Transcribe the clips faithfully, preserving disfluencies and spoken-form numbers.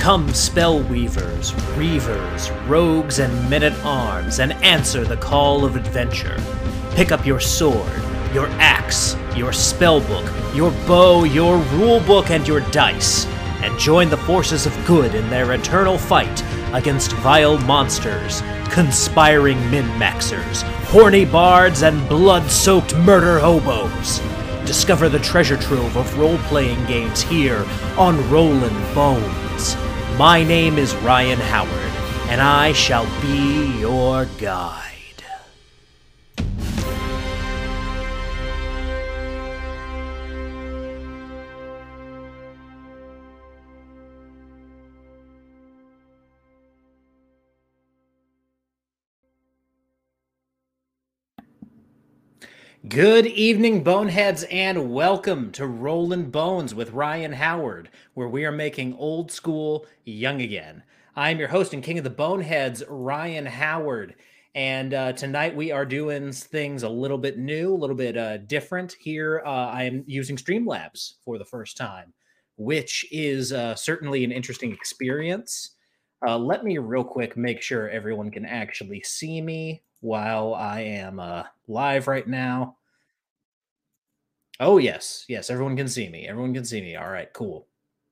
Come, spellweavers, reavers, rogues, and men-at-arms, and answer the call of adventure. Pick up your sword, your axe, your spellbook, your bow, your rulebook, and your dice, and join the forces of good in their eternal fight against vile monsters, conspiring min-maxers, horny bards, and blood-soaked murder hobos. Discover the treasure trove of role-playing games here on Rollin' Bones. My name is Ryan Howard, and I shall be your guide. Good evening, Boneheads, and welcome to Rollin' Bones with Ryan Howard, where we are making old school young again. I am your host and king of the Boneheads, Ryan Howard, and uh, tonight we are doing things a little bit new, a little bit uh, different. Here uh, I am using Streamlabs for the first time, which is uh, certainly an interesting experience. Uh, let me real quick make sure everyone can actually see me while I am uh, live right now. Oh, yes. Yes, everyone can see me. Everyone can see me. All right, cool.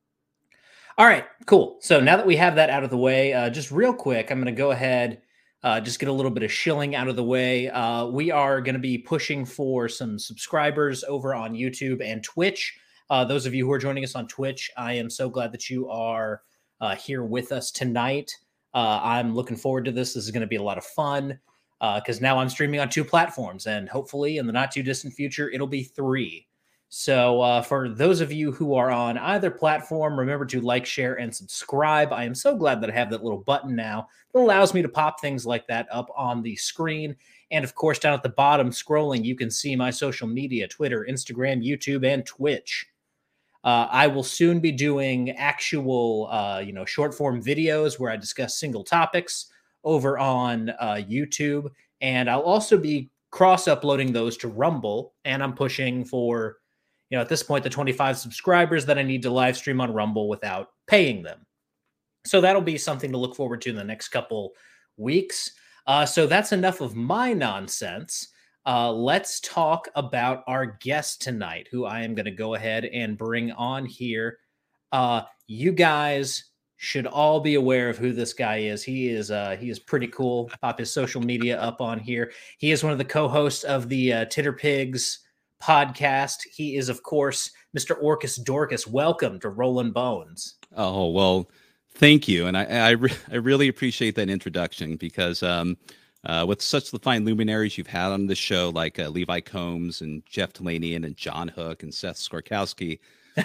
All right, cool. So now that we have that out of the way, uh, just real quick, I'm going to go ahead, uh, just get a little bit of shilling out of the way. Uh, we are going to be pushing for some subscribers over on YouTube and Twitch. Uh, those of you who are joining us on Twitch, I am so glad that you are uh, here with us tonight. Uh, I'm looking forward to this. This is going to be a lot of fun. Because uh, now I'm streaming on two platforms, and hopefully in the not too distant future, it'll be three. So uh, for those of you who are on either platform, remember to like, share, and subscribe. I am so glad that I have that little button now that allows me to pop things like that up on the screen. And of course, down at the bottom scrolling, you can see my social media, Twitter, Instagram, YouTube, and Twitch. Uh, I will soon be doing actual, uh, you know, short form videos where I discuss single topics over on uh, YouTube, and I'll also be cross-uploading those to Rumble, and I'm pushing for, you know, at this point, the twenty-five subscribers that I need to live stream on Rumble without paying them. So that'll be something to look forward to in the next couple weeks. Uh, so that's enough of my nonsense. Uh, let's talk about our guest tonight, who I am going to go ahead and bring on here. Uh, you guys should all be aware of who this guy is. He is uh, he is pretty cool. Pop his social media up on here. He is one of the co-hosts of the uh, Titter Pigs podcast. He is, of course, Mister Orcus Dorcas. Welcome to Rollin' Bones. Oh, well, thank you. And I I, re- I really appreciate that introduction because um, uh, with such the fine luminaries you've had on the show, like uh, Levi Combs and Jeff Talanian and John Hook and Seth Skorkowski,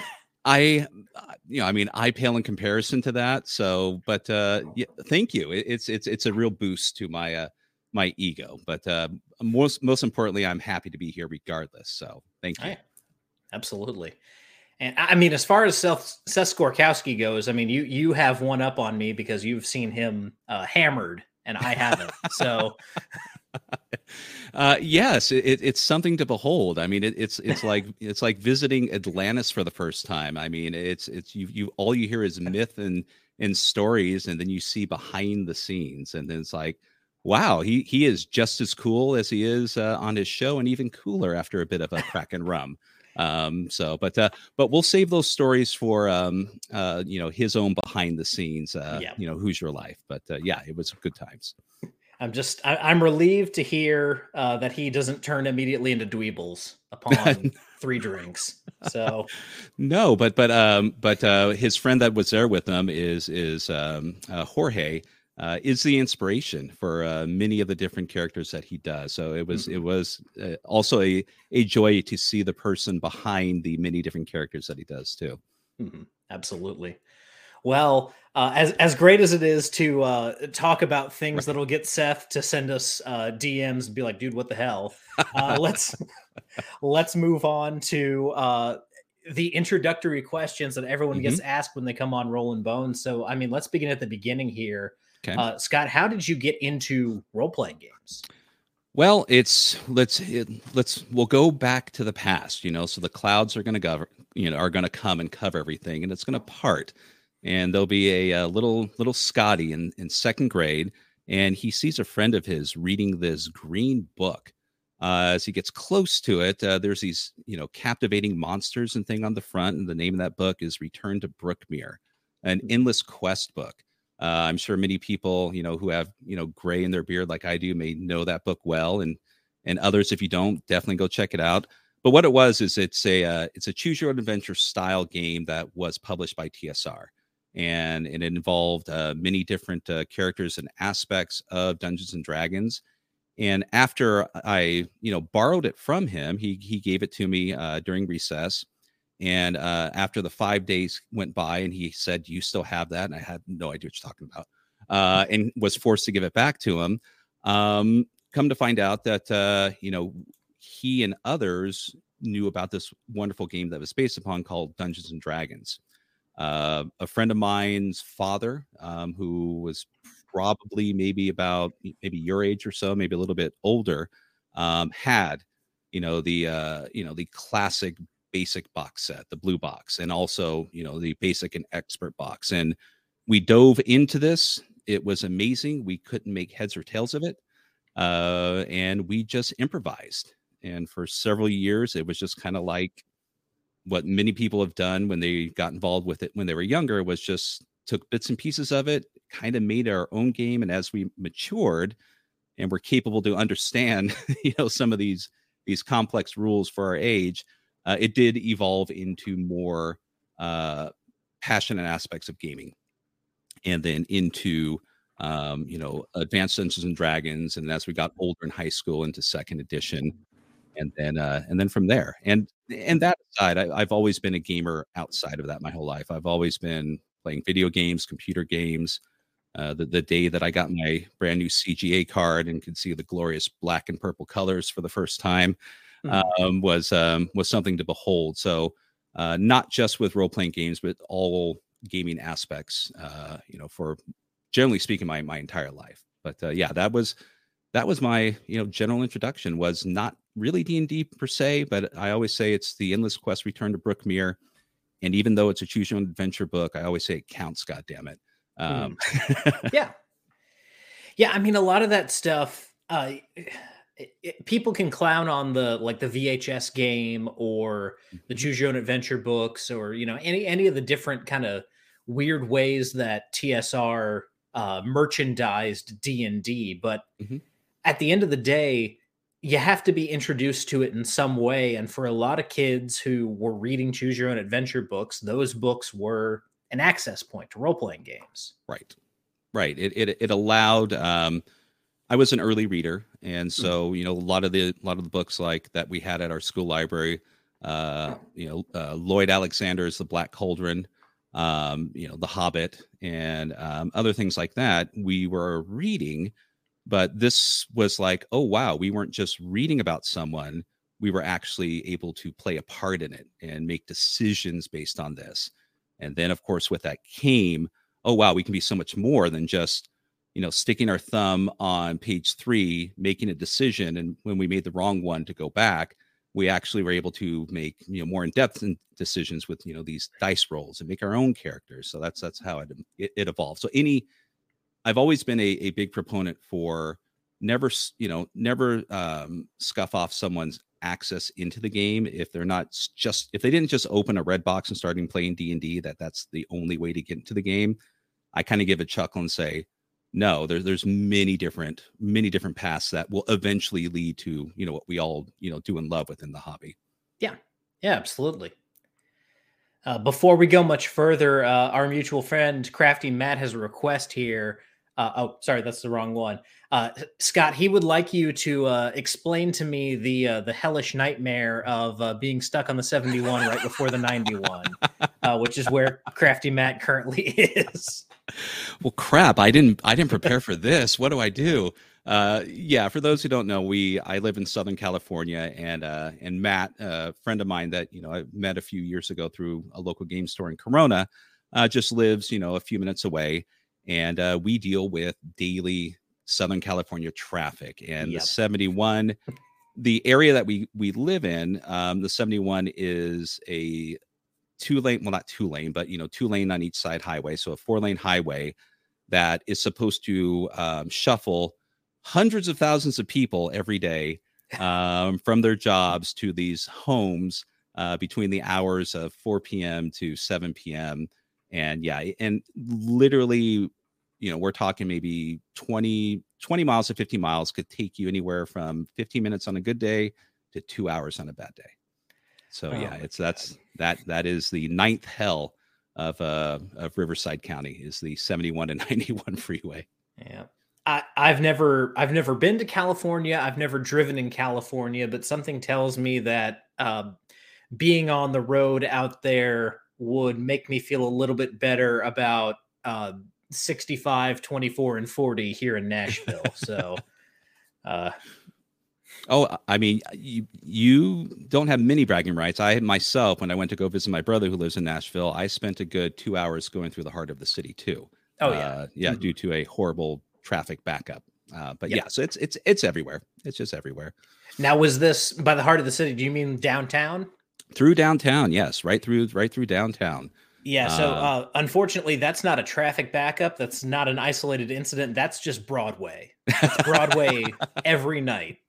I, you know, I mean, I pale in comparison to that. So, but uh, yeah, thank you. It, it's it's it's a real boost to my uh, my ego. But uh, most most importantly, I'm happy to be here regardless. So, thank you. Right. Absolutely. And I mean, as far as Seth, Seth Skorkowski goes, I mean, you you have one up on me because you've seen him uh, hammered, and I haven't. So. Uh, yes, it, it's something to behold. I mean, it, it's it's like it's like visiting Atlantis for the first time. I mean, it's it's you you all you hear is myth and and stories, and then you see behind the scenes, and then it's like, wow, he he is just as cool as he is uh, on his show, and even cooler after a bit of a crack and rum. Um, so, but uh, but we'll save those stories for um, uh, you know, his own behind the scenes. Uh, yeah. You know, Who's Your Life? But uh, yeah, it was good times. I'm just, I, I'm relieved to hear uh, that he doesn't turn immediately into dweebles upon three drinks. So, no, but but um, but uh, his friend that was there with him is is um, uh, Jorge. Uh, is the inspiration for uh, many of the different characters that he does. So it was mm-hmm. it was uh, also a a joy to see the person behind the many different characters that he does too. Mm-hmm. Absolutely. Well, uh, as as great as it is to uh, talk about things right. that'll get Seth to send us uh, D Ms and be like, "Dude, what the hell?" Uh, let's let's move on to uh, the introductory questions that everyone mm-hmm. gets asked when they come on Rollin' Bones. So, I mean, let's begin at the beginning here. Okay. Uh, Scott, how did you get into role playing games? Well, it's let's it, let's we'll go back to the past, you know. So the clouds are going to govern, you know, are going to come and cover everything, and it's going to part. and there'll be a, a little little Scotty in in second grade, and he sees a friend of his reading this green book. Uh, as he gets close to it, uh, there's these, you know, captivating monsters and thing on the front, and the name of that book is Return to Brookmere, an endless quest book. Uh, I'm sure many people, you know, who have, you know, gray in their beard like I do may know that book well, and and others, if you don't, definitely go check it out. But what it was is it's a uh, it's a choose your own adventure style game that was published by T S R, and it involved uh, many different uh, characters and aspects of Dungeons and Dragons. And after I, you know, borrowed it from him, he he gave it to me uh, during recess. And uh, after the five days went by, and he said, "Do you still have that?" And I had no idea what you're talking about, uh, and was forced to give it back to him. Um, come to find out that uh, you know, he and others knew about this wonderful game that was based upon called Dungeons and Dragons. Uh, a friend of mine's father, um, who was probably maybe about maybe your age or so, maybe a little bit older, um, had, you know, the uh, you know, the classic basic box set, the blue box, and also, you know, the basic and expert box. And we dove into this. It was amazing. We couldn't make heads or tails of it. Uh, and we just improvised. And for several years, it was just kind of like what many people have done when they got involved with it when they were younger, was just took bits and pieces of it, kind of made our own game. And as we matured and were capable to understand, you know, some of these these complex rules for our age, uh, it did evolve into more uh, passionate aspects of gaming, and then into um, you know, Advanced Dungeons and Dragons, and as we got older in high school, into second edition, and then uh, and then from there. And and that aside, I, I've always been a gamer outside of that my whole life. I've always been playing video games, computer games. Uh, the, the day that I got my brand new C G A card and could see the glorious black and purple colors for the first time, Mm-hmm. um, was um, was something to behold. So uh, not just with role playing games, but all gaming aspects. Uh, you know, for generally speaking, my my entire life. But uh, yeah, that was that was my, you know, general introduction. Was not really D and D per se, but I always say it's the Endless Quest: Return to Brookmere. And even though it's a choose your own adventure book, I always say it counts. God damn it. Um, Mm. Yeah. Yeah. I mean, a lot of that stuff, uh, it, it, people can clown on the like the V H S game or the mhm, choose your own adventure books, or you know, any any of the different kind of weird ways that T S R uh, merchandised D and D. But mhm. at the end of the day, you have to be introduced to it in some way. And for a lot of kids who were reading choose your own adventure books, those books were an access point to role playing games. Right. Right. It it it allowed. Um, I was an early reader, and Mm. so, you know, a lot of the a lot of the books like that we had at our school library. Uh, you know, uh, Lloyd Alexander's The Black Cauldron, um, you know, The Hobbit, and um, other things like that. We were reading, but this was like, oh wow, we weren't just reading about someone. We were actually able to play a part in it and make decisions based on this. And then, of course, with that came, oh wow, we can be so much more than just, you know, sticking our thumb on page three, making a decision, and when we made the wrong one, to go back. We actually were able to make, you know, more in-depth decisions with, you know, these dice rolls and make our own characters. So that's that's how it it, it evolved. So any I've always been a, a big proponent for never, you know, never um, scuff off someone's access into the game if they're not just if they didn't just open a red box and starting playing D and D, that that's the only way to get into the game. I kind of give a chuckle and say, no, there's there's many different many different paths that will eventually lead to, you know, what we all, you know, do and love within the hobby. Yeah. Yeah, absolutely. Uh, before we go much further, uh, our mutual friend Crafty Matt has a request here. Uh, oh, sorry, that's the wrong one. Uh, Scott, he would like you to uh, explain to me the uh, the hellish nightmare of uh, being stuck on the seventy-one right before the ninety-one, uh, which is where Crafty Matt currently is. Well, crap! I didn't. I didn't prepare for this. What do I do? Uh, yeah, for those who don't know, we I live in Southern California, and uh, and Matt, a friend of mine that, you know, I met a few years ago through a local game store in Corona, uh, just lives, you know, a few minutes away, and uh, we deal with daily Southern California traffic. And the Yep. seventy-one, the area that we we live in, um, the seventy-one is a two lane, well, not two lane, but, you know, two lane on each side highway. So a four lane highway that is supposed to um, shuffle hundreds of thousands of people every day um, from their jobs to these homes uh, between the hours of four p.m. to seven p.m. And yeah, and literally, you know, we're talking maybe twenty, twenty miles to fifty miles could take you anywhere from fifteen minutes on a good day to two hours on a bad day. So Oh yeah, my it's God. that's that that is the ninth hell of uh of Riverside County is the seventy-one and ninety-one freeway. Yeah. I, I've never I've never been to California. I've never driven in California, but something tells me that uh, being on the road out there would make me feel a little bit better about uh, sixty-five, twenty-four, and forty here in Nashville. So, uh, Oh, I mean, you you don't have many bragging rights. I myself, when I went to go visit my brother who lives in Nashville, I spent a good two hours going through the heart of the city too. oh yeah, Uh, yeah, Mhm. due to a horrible traffic backup. Uh, but Yeah. yeah, so it's it's it's everywhere. It's just everywhere. Now, was this by the heart of the city? Do you mean downtown? Through downtown, yes, right through right through downtown. Yeah. So, Uh, uh, unfortunately, that's not a traffic backup. That's not an isolated incident. That's just Broadway. It's Broadway every night.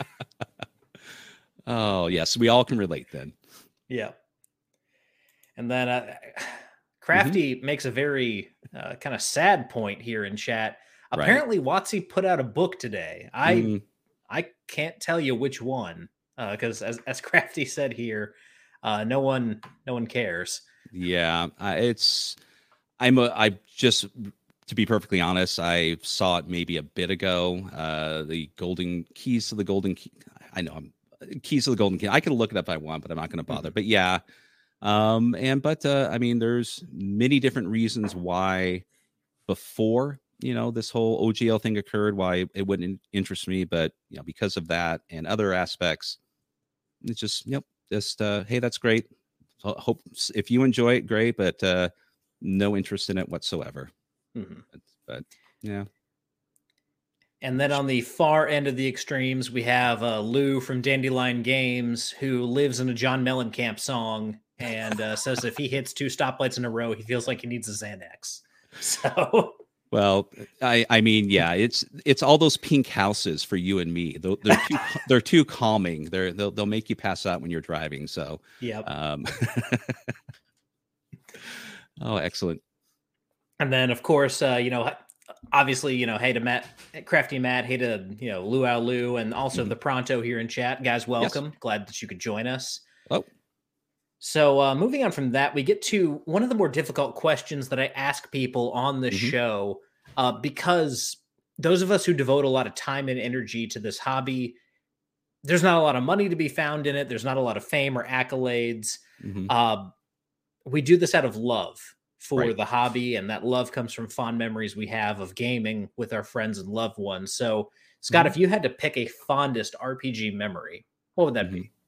oh yes, we all can relate then. Yeah. And then uh, Mm-hmm. Crafty makes a very uh, kind of sad point here in chat. Right. Apparently, Watsy put out a book today. I Mm, I can't tell you which one because, as as Crafty said here, uh, no one no one cares. yeah, uh, it's I'm a, I just to be perfectly honest, I saw it maybe a bit ago. Uh, the Golden Keys to the Golden Key. I know I'm Keys to the Golden Key. I can look it up if I want, but I'm not going to bother. Mhm. But yeah, um, and but uh, I mean, there's many different reasons why before you know this whole O G L thing occurred, why it wouldn't interest me. But you know, because of that and other aspects, it's just yep, just uh, hey, that's great. Ho- Hope if you enjoy it, great. But uh, no interest in it whatsoever. Mhm. But, but yeah, And then on the far end of the extremes, we have uh, Lou from Dandelion Games, who lives in a John Mellencamp song and uh, says if he hits two stoplights in a row, he feels like he needs a Xanax. So, well, I I mean, yeah, it's it's all those pink houses for you and me. They're, they're too they're too calming. They're they'll they'll make you pass out when you're driving. So, yep. um, oh, excellent. And then, of course, uh, you know, obviously, you know, hey to Matt, Crafty Matt, hey to, you know, Luau Lou, and also Mhm. the Pronto here in chat. Guys, welcome. Glad that you could join us. Oh, So, uh, moving on from that, we get to one of the more difficult questions that I ask people on this Mhm. show, uh, because those of us who devote a lot of time and energy to this hobby, there's not a lot of money to be found in it. There's not a lot of fame or accolades. mhm. Uh, we do this out of love for Right. the hobby, and that love comes from fond memories we have of gaming with our friends and loved ones. So, Scott, Mhm. if you had to pick a fondest R P G memory, what would that Mhm. be?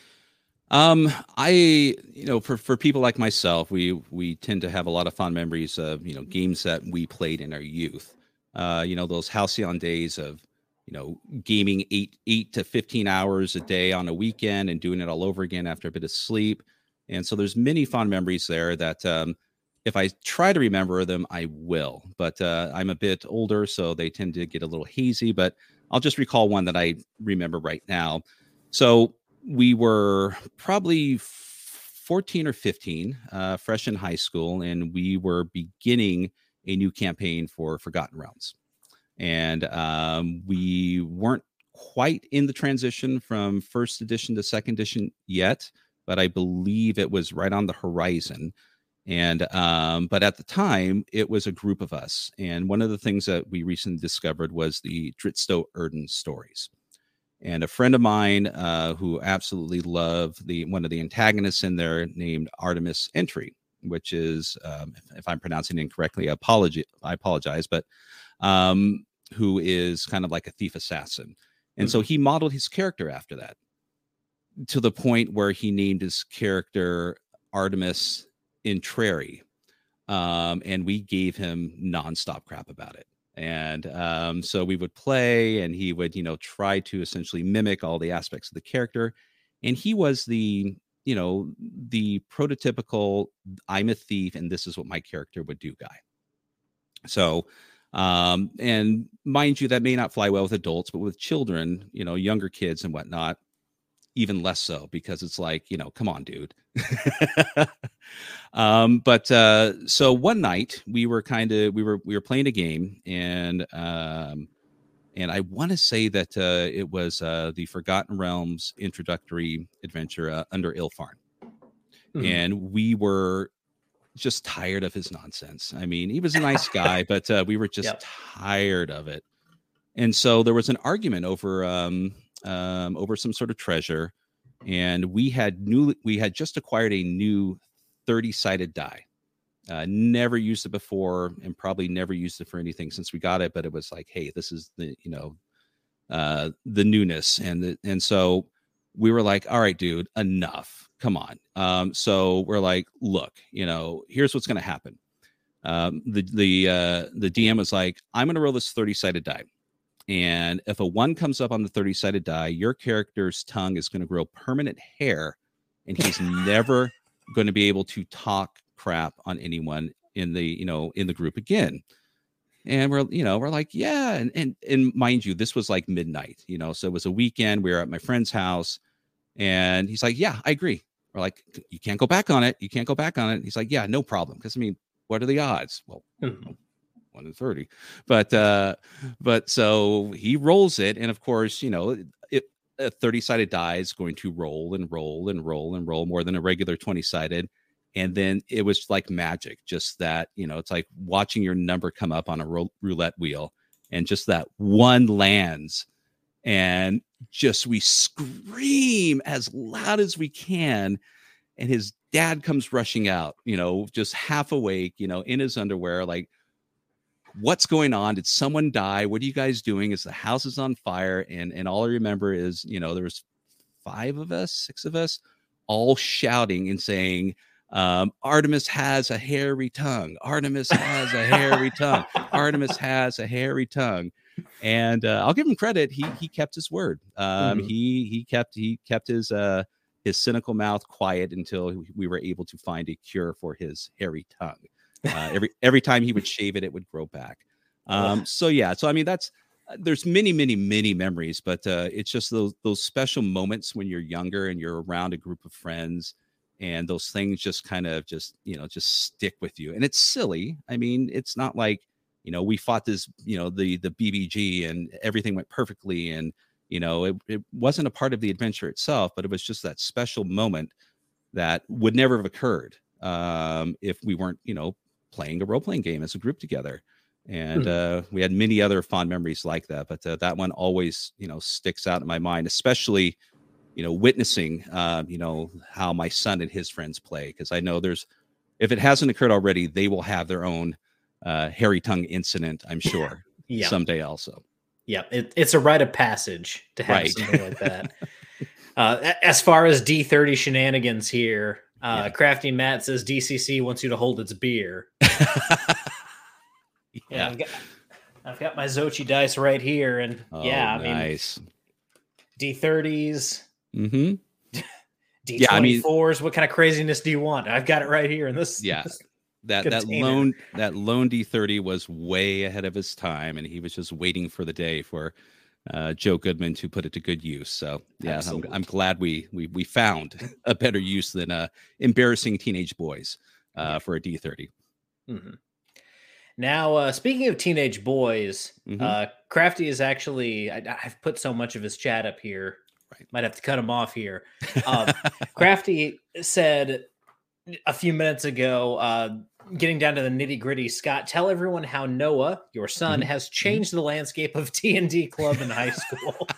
Um, I, you know, for, for people like myself, we, we tend to have a lot of fond memories of, you know, games that we played in our youth. Uh, you know, those halcyon days of, you know, gaming eight, eight to fifteen hours a day on a weekend and doing it all over again after a bit of sleep. And so there's many fond memories there that, um, if I try to remember them, I will, but, uh, I'm a bit older, so they tend to get a little hazy, but I'll just recall one that I remember right now. So we were probably fourteen or fifteen, uh, fresh in high school, and we were beginning a new campaign for Forgotten Realms. And um, we weren't quite in the transition from first edition to second edition yet, but I believe it was right on the horizon. And um, but at the time, it was a group of us. And one of the things that we recently discovered was the Dritsto Erden stories. And a friend of mine uh, who absolutely loved the one of the antagonists in there named Artemis Entry, which is, um, if, if I'm pronouncing it incorrectly, apology, I apologize, but um, who is kind of like a thief assassin. And so Mhm. he modeled his character after that to the point where he named his character Artemis Entreri. Um, and we gave him nonstop crap about it. And um, so we would play, and he would, you know, try to essentially mimic all the aspects of the character. And he was the you know, the prototypical I'm a thief and this is what my character would do guy. So, um, and mind you, that may not fly well with adults, but with children, you know, younger kids and whatnot, even less so, because it's like, you know, come on, dude. um, but uh, so one night we were kind of we were we were playing a game, and um, and I want to say that uh, it was uh, the Forgotten Realms introductory adventure uh, under Ilfarn, mm-hmm. and we were just tired of his nonsense. I mean, he was a nice guy, but uh, we were just yep. tired of it. And so there was an argument over um, um, over some sort of treasure, and we had new we had just acquired a new thirty-sided die. Uh, never used it before, and probably never used it for anything since we got it. But it was like, hey, this is the you know uh, the newness, and the, and so we were like, all right, dude, enough. Come on. Um, so we're like, look, you know, here's what's going to happen. Um, the the uh, the D M was like, I'm going to roll this thirty-sided die, and if a one comes up on the thirty-sided die, your character's tongue is going to grow permanent hair, and he's never going to be able to talk crap on anyone in the you know in the group again. And we're you know we're like, yeah, and and and mind you, this was like midnight, you know, so it was a weekend. We were at my friend's house. And he's like, yeah, I agree. We're like, you can't go back on it. You can't go back on it. He's like, yeah, no problem. Because I mean, what are the odds? Well, mm-hmm. one in thirty. But uh, but so he rolls it, and of course, you know, it, a thirty-sided die is going to roll and roll and roll and roll more than a regular twenty-sided. And then it was like magic, just that, you know, it's like watching your number come up on a ro- roulette wheel, and just that one lands. And just we scream as loud as we can. And his dad comes rushing out, you know, just half awake, you know, in his underwear, like, what's going on? Did someone die? What are you guys doing? Is the house is on fire? And and all I remember is, you know, there was five of us, six of us, all shouting and saying, um, Artemis has a hairy tongue. Artemis has a hairy tongue. Artemis has a hairy tongue. And uh, I'll give him credit. He he kept his word. Um, mm-hmm. He he kept he kept his uh, his cynical mouth quiet until we were able to find a cure for his hairy tongue. Uh, every every time he would shave it, it would grow back. Um, so yeah. So I mean, that's uh, there's many many many memories, but uh, it's just those those special moments when you're younger and you're around a group of friends, and those things just kind of just you know just stick with you. And it's silly. I mean, it's not like, you know, we fought this, you know, the the B B G and everything went perfectly. And, you know, it, it wasn't a part of the adventure itself, but it was just that special moment that would never have occurred um, if we weren't, you know, playing a role-playing game as a group together. And mm-hmm. uh, we had many other fond memories like that. But uh, that one always, you know, sticks out in my mind, especially, you know, witnessing, uh, you know, how my son and his friends play. Because I know there's, if it hasn't occurred already, they will have their own uh hairy tongue incident, I'm sure. Yeah. Someday also. Yeah, it, it's a rite of passage to have right. something like that. uh as far as D thirty shenanigans here, uh yeah. Crafty Matt says D C C wants you to hold its beer. yeah, yeah I've, got, I've got my Xochi dice right here, and oh, yeah, I nice. mean D thirties. Mm-hmm. D twenty-fours. Yeah, I mean, what kind of craziness do you want? I've got it right here in this. Yeah. This That that lone that lone D thirty was way ahead of his time, and he was just waiting for the day for uh, Joe Goodman to put it to good use. So yeah, I'm, I'm glad we we we found a better use than uh, embarrassing teenage boys uh, for a D thirty. Mm-hmm. Now, uh, speaking of teenage boys, mm-hmm. uh, Crafty is actually I, I've put so much of his chat up here. Right. Might have to cut him off here. Um, Crafty said a few minutes ago, uh, getting down to the nitty gritty, Scott, tell everyone how Noah, your son, mm-hmm. has changed the landscape of D and D club in high school.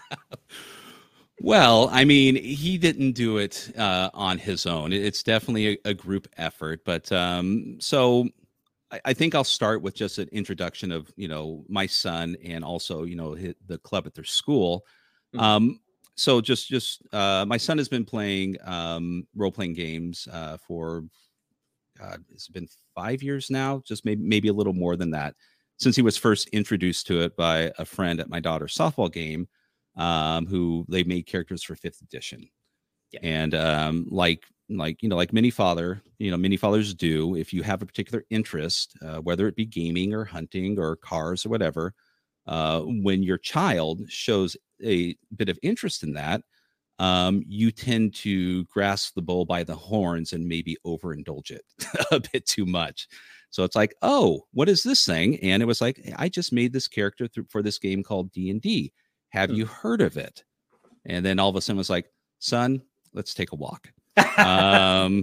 Well, I mean, he didn't do it uh, on his own. It's definitely a, a group effort. But um, so I, I think I'll start with just an introduction of, you know, my son and also, you know, his, the club at their school. Mm-hmm. Um, so just just uh, my son has been playing um, role-playing games uh, for, God, it's been five years now, just maybe, maybe a little more than that, since he was first introduced to it by a friend at my daughter's softball game. Um, who they made characters for fifth edition. Yeah. And um, like like you know, like many father, you know, many fathers do. If you have a particular interest, uh, whether it be gaming or hunting or cars or whatever, uh, when your child shows a bit of interest in that, um, you tend to grasp the bull by the horns and maybe overindulge it a bit too much. So it's like, oh, what is this thing? And it was like, I just made this character th- for this game called D and D. Have you heard of it? And then all of a sudden it was like, son, let's take a walk. um,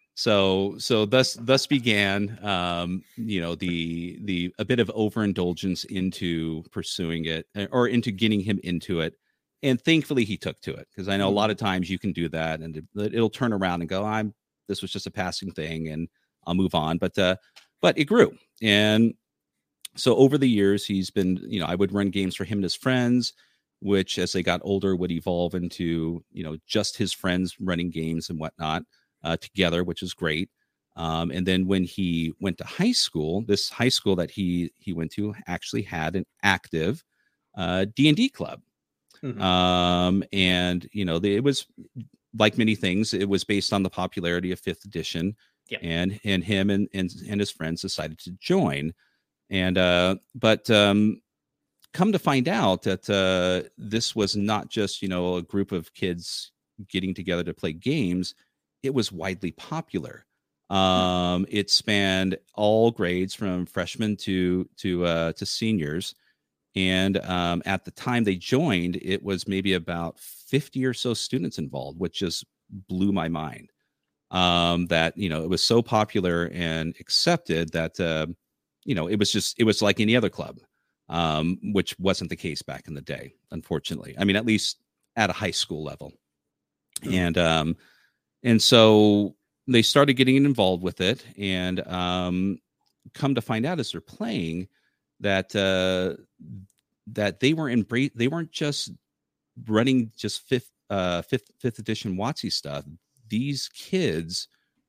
so so thus thus began um, you know the the a bit of overindulgence into pursuing it, or into getting him into it. And thankfully he took to it, because I know a lot of times you can do that and it, it'll turn around and go, I'm this was just a passing thing and I'll move on. But uh, but it grew. And so over the years, he's been, you know, I would run games for him and his friends, which as they got older would evolve into, you know, just his friends running games and whatnot uh, together, which is great. Um, and then when he went to high school, this high school that he he went to actually had an active uh, D and D club. Mm-hmm. Um, and, you know, the, it was like many things, it was based on the popularity of fifth edition. Yep. And and him and, and, and his friends decided to join. And uh, but um, come to find out that uh, this was not just, you know, a group of kids getting together to play games. It was widely popular. Um, it spanned all grades from freshmen to to uh, to seniors. And um, at the time they joined, it was maybe about fifty or so students involved, which just blew my mind. Um, that, you know, it was so popular and accepted that, uh, you know, it was just, it was like any other club, um, which wasn't the case back in the day, unfortunately. I mean, at least at a high school level. Mm-hmm. And, um, and so they started getting involved with it, and um, come to find out as they're playing that, uh, that they were in, they weren't just running just fifth, uh, fifth, fifth edition WotC stuff. These kids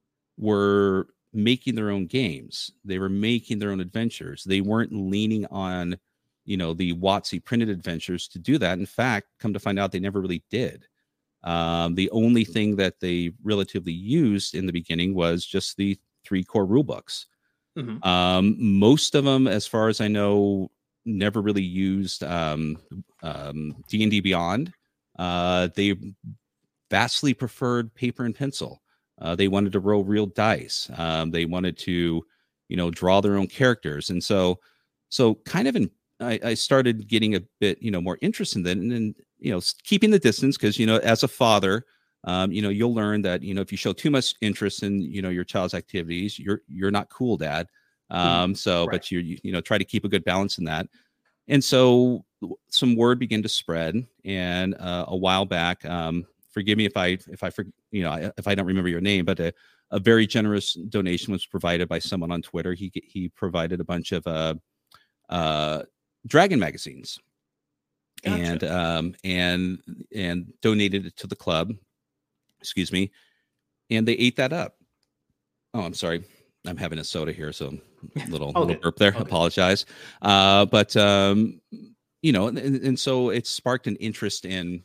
were making their own games. They were making their own adventures. They weren't leaning on, you know, the WotC printed adventures to do that. In fact, come to find out, they never really did. Um, the only thing that they relatively used in the beginning was just the three core rule books. Mm-hmm. Um, most of them, as far as I know, never really used um, um, D and D Beyond. Uh, they vastly preferred paper and pencil. Uh, they wanted to roll real dice. Um, they wanted to, you know, draw their own characters. And so, so kind of in, I, I started getting a bit, you know, more interested in that, and then, you know, keeping the distance, because, you know, as a father, um, you know, you'll learn that, you know, if you show too much interest in, you know, your child's activities, you're, you're not cool, Dad. Um, so, right. But you, you, you know, try to keep a good balance in that. And so some word began to spread, and uh, a while back, um, forgive me if I, if I, you know, if I don't remember your name, but a, a very generous donation was provided by someone on Twitter. He, he provided a bunch of, uh, uh, Dragon magazines. Gotcha. and, um, and, and donated it to the club, excuse me. And they ate that up. Oh, I'm sorry. I'm having a soda here. So a little, okay. little burp there. Okay. Apologize. Uh, but, um, you know, and, and so it sparked an interest in,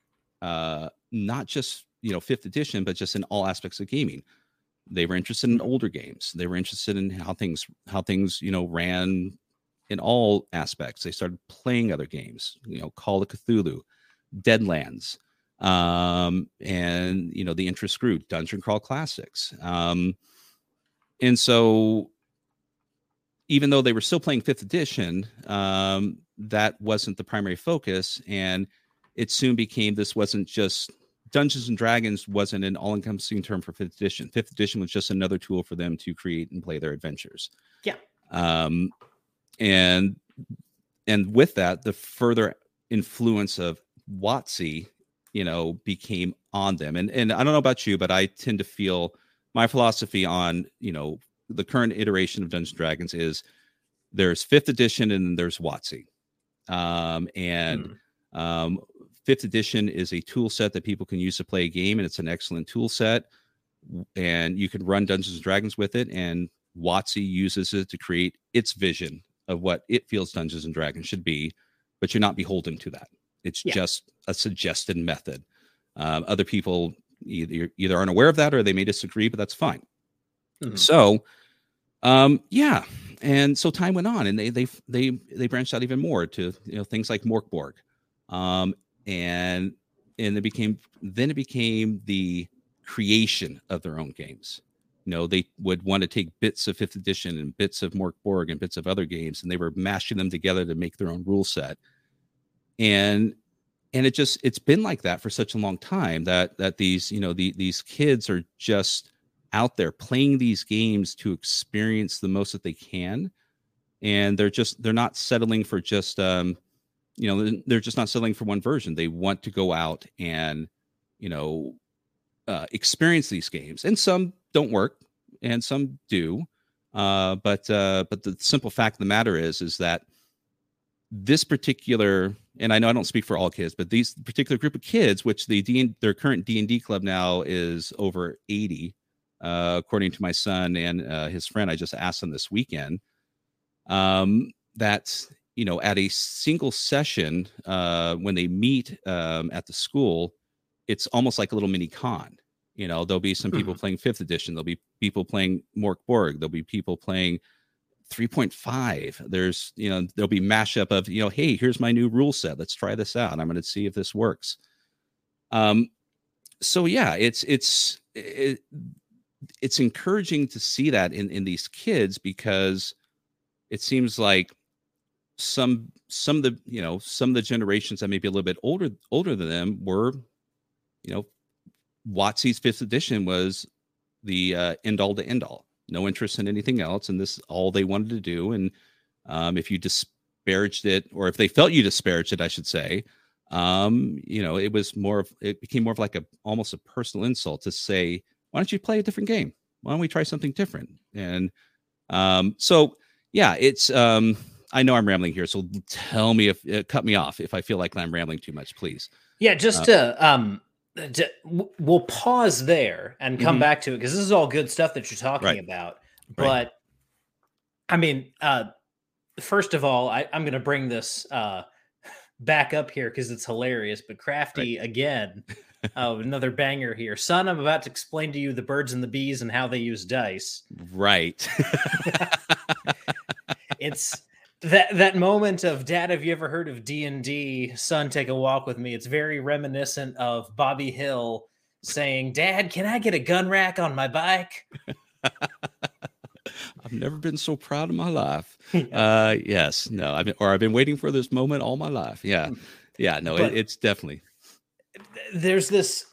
uh, not just, you know, fifth edition, but just in all aspects of gaming. They were interested in older games. They were interested in how things, how things, you know, ran in all aspects. They started playing other games, you know, Call of Cthulhu, Deadlands, um, and, you know, the interest grew, Dungeon Crawl Classics. Um, and so even though they were still playing fifth edition, um, that wasn't the primary focus. And it soon became, this wasn't just Dungeons and Dragons wasn't an all-encompassing term for fifth edition. Fifth edition was just another tool for them to create and play their adventures. Yeah. Um, and and with that, the further influence of WotC, you know, became on them. And and I don't know about you, but I tend to feel my philosophy on, you know, the current iteration of Dungeons and Dragons is there's fifth edition and there's WotC. Um, and mm. um, fifth edition is a tool set that people can use to play a game, and it's an excellent tool set. And you can run Dungeons and Dragons with it, and WotC uses it to create its vision of what it feels Dungeons and Dragons should be, but you're not beholden to that. It's yeah. just a suggested method. Um, other people either either aren't aware of that or they may disagree, but that's fine. Mhm. So, um, yeah, and so time went on, and they they they they branched out even more to, you know, things like Mork Borg, um, and and it became then it became the creation of their own games. You know, they would want to take bits of fifth edition and bits of Mork Borg and bits of other games, and they were mashing them together to make their own rule set. And and it just it's been like that for such a long time that that these, you know, the, these kids are just out there playing these games to experience the most that they can, and they're just they're not settling for just um you know, they're just not settling for one version. They want to go out and, you know, uh, experience these games, and some don't work and some do, uh, but uh, but the simple fact of the matter is is that this particular, and I know I don't speak for all kids, but these particular group of kids, which the D, their current D and D club now is over eighty, uh, according to my son and uh, his friend. I just asked them this weekend. Um, that, you know, at a single session, uh, when they meet um, at the school, it's almost like a little mini con. You know, there'll be some people Mhm. playing fifth edition. There'll be people playing Mork Borg. There'll be people playing three point five. There's, you know, there'll be mashup of, you know, hey, here's my new rule set. Let's try this out. I'm going to see if this works. Um, so yeah, it's it's it, it's encouraging to see that in in these kids, because it seems like some some of the, you know, some of the generations that may be a little bit older older than them were, you know, WotC's fifth edition was the uh, end all to end all. No interest in anything else, and this is all they wanted to do. And um, if you disparaged it, or if they felt you disparaged it, I should say, um, you know, it was more of, it became more of like a almost a personal insult to say, why don't you play a different game? Why don't we try something different? And um, so, yeah, it's. Um, I know I'm rambling here, so tell me if uh, cut me off if I feel like I'm rambling too much, please. Yeah, just Uh, to um, to, w- we'll pause there and come mhm. back to it because this is all good stuff that you're talking Right, about. right. But I mean, uh, first of all, I, I'm going to bring this uh, back up here because it's hilarious. But Right. Crafty again, oh, another banger here, son. I'm about to explain to you the birds and the bees and how they use dice. Right. It's that that moment of, Dad, have you ever heard of D and D? Son, take a walk with me. It's very reminiscent of Bobby Hill saying, Dad, can I get a gun rack on my bike? I've never been so proud of my life. Yeah. Uh, yes, no, I've been, or I've been waiting for this moment all my life. Yeah, yeah, no, it, But it's definitely. there's this,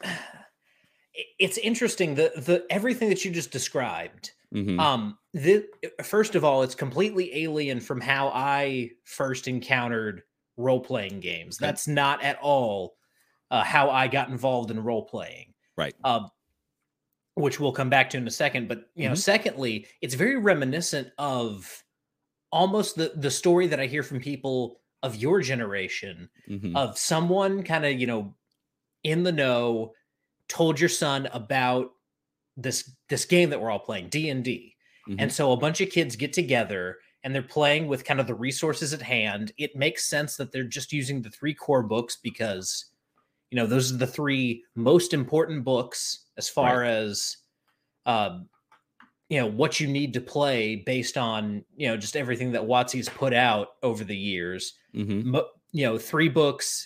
it's interesting, the the everything that you just described. Mhm. Um, the first of all, it's completely alien from how I first encountered role playing games. Okay. That's not at all uh, how I got involved in role playing. Right. Uh, which we'll come back to in a second. But you know, Mhm. secondly, it's very reminiscent of almost the the story that I hear from people of your generation, Mhm. of someone kind of, you know, in the know, told your son about this this game that we're all playing, D and D. Mhm. And so a bunch of kids get together and they're playing with kind of the resources at hand. It makes sense that they're just using the three core books because, you know, those are the three most important books as Right. far as um, you know, what you need to play based on, you know, just everything that WotC's put out over the years. Mhm. Mo- you know, three books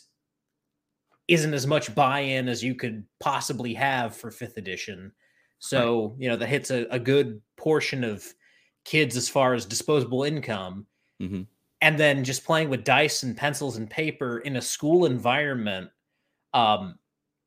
isn't as much buy-in as you could possibly have for fifth edition. Right. So, you know, that hits a, a good portion of kids as far as disposable income. Mhm. And then just playing with dice and pencils and paper in a school environment, um,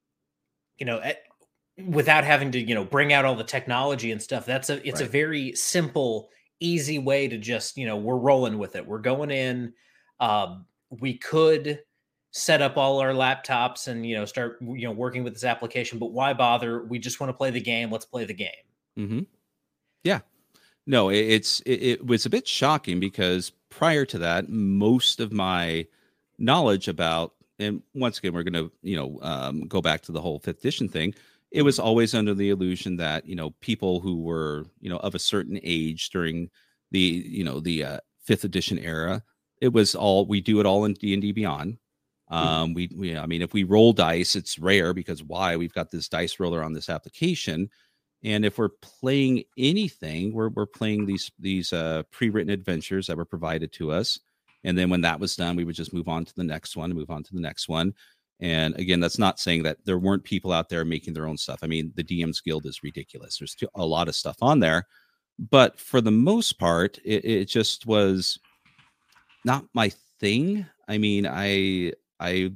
you know, eh, without having to, you know, bring out all the technology and stuff. That's a it's a Right. very simple, easy way to just, you know, we're rolling with it. We're going in. Um, we could set up all our laptops and, you know, start, you know, working with this application, but why bother? We just want to play the game. Let's play the game. Mhm. Yeah. No, it, it's it, it was a bit shocking because prior to that, most of my knowledge about, and once again, we're going to, you know, um, go back to the whole fifth edition thing. It was Mhm. always under the illusion that, you know, people who were, you know, of a certain age during the, you know, the uh, fifth edition era, it was all, we do it all in D and D Beyond. Mhm. Um, we, we, I mean, if we roll dice, it's rare because why? We've got this dice roller on this application, and if we're playing anything, we're we're playing these these uh, pre-written adventures that were provided to us, and then when that was done, we would just move on to the next one, move on to the next one. And again, that's not saying that there weren't people out there making their own stuff. I mean, the D Ms Guild is ridiculous. There's too, a lot of stuff on there, but for the most part, it, it just was not my thing. I mean, I I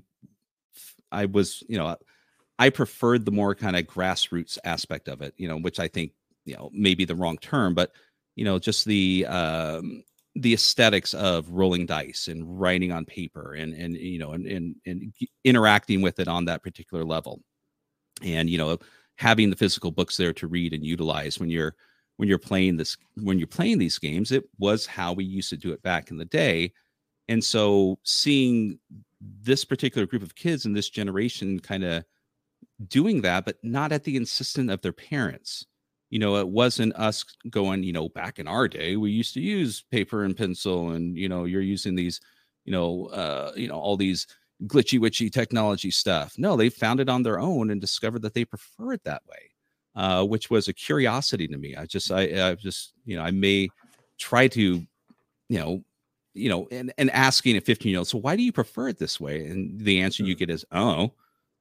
I was, you know, I preferred the more kind of grassroots aspect of it, you know, which I think, you know, maybe the wrong term, but you know, just the um the aesthetics of rolling dice and writing on paper and and you know and and, and interacting with it on that particular level. And you know, having the physical books there to read and utilize when you're when you're playing this when you're playing these games, it was how we used to do it back in the day. And so seeing this particular group of kids in this generation kind of doing that, but not at the insistence of their parents. You know, it wasn't us going, you know, back in our day, we used to use paper and pencil, and you know, you're using these, you know, uh, you know, all these glitchy witchy technology stuff. No, they found it on their own and discovered that they prefer it that way, uh, which was a curiosity to me. I just, I, I just, you know, I may try to, you know, you know, and, and asking a fifteen year old, so why do you prefer it this way? And the answer you Mhm. get is, oh,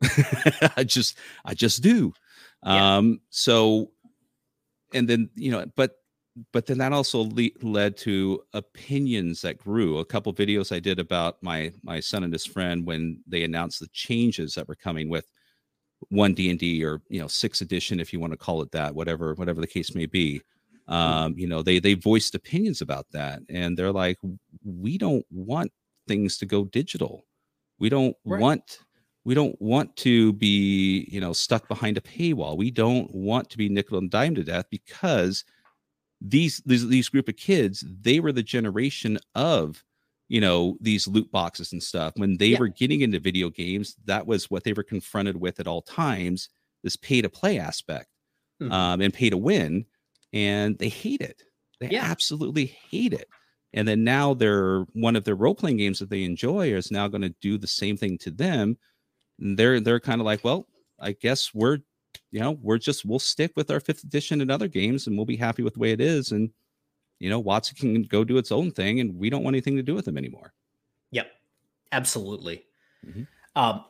I just, I just do. Yeah. Um, so, and then, you know, but, but then that also le- led to opinions that grew. A couple videos I did about my, my son and his friend, when they announced the changes that were coming with one D and D, or, you know, sixth edition, if you want to call it that, whatever, whatever the case may be. Mhm. Um, you know, they, they voiced opinions about that, and they're like, we don't want things to go digital. We don't Right. want we don't want to be, you know, stuck behind a paywall. We don't want to be nickel and dime to death, because these these these group of kids, they were the generation of, you know, these loot boxes and stuff. When they Yeah. were getting into video games, that was what they were confronted with at all times, this pay to play aspect, Mhm. um, and pay to win, and they hate it. They Yeah. absolutely hate it. And then now they're one of their role playing games that they enjoy is now going to do the same thing to them. And they're they're kind of like, well, I guess we're, you know, we're just we'll stick with our fifth edition and other games, and we'll be happy with the way it is. And you know, Watson can go do its own thing, and we don't want anything to do with them anymore. Yep. Absolutely. Mhm. Um,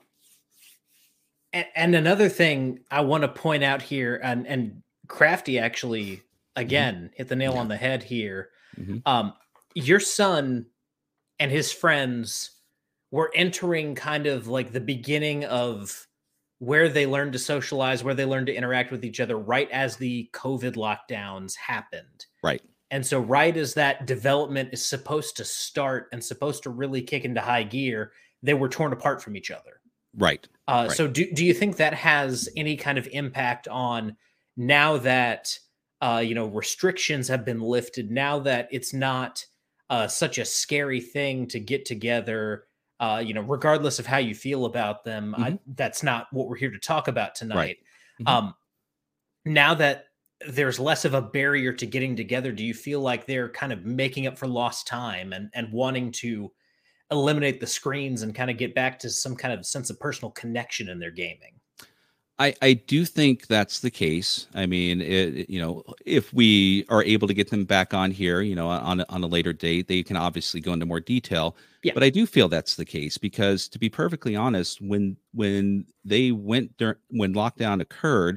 and, and another thing I want to point out here, and and Crafty actually Mhm. again hit the nail Yeah. on the head here. Mhm. Um, your son and his friends were entering kind of like the beginning of where they learned to socialize, where they learned to interact with each other right as the COVID lockdowns happened. Right. And so, right as that development is supposed to start and supposed to really kick into high gear, they were torn apart from each other. Right. Uh, Right. so, do, do you think that has any kind of impact on now that uh, you know restrictions have been lifted? Now that it's not uh, such a scary thing to get together, uh, you know, regardless of how you feel about them, Mhm. I, that's not what we're here to talk about Right. tonight. Mhm. Um, Now that there's less of a barrier to getting together, do you feel like they're kind of making up for lost time and and wanting to eliminate the screens and kind of get back to some kind of sense of personal connection in their gaming? I, I do think that's the case. I mean, it, it- you know, if we are able to get them back on here, you know, on a, on a later date, they can obviously go into more detail. Yeah. But I do feel that's the case because, to be perfectly honest, when when they went dur- when lockdown occurred,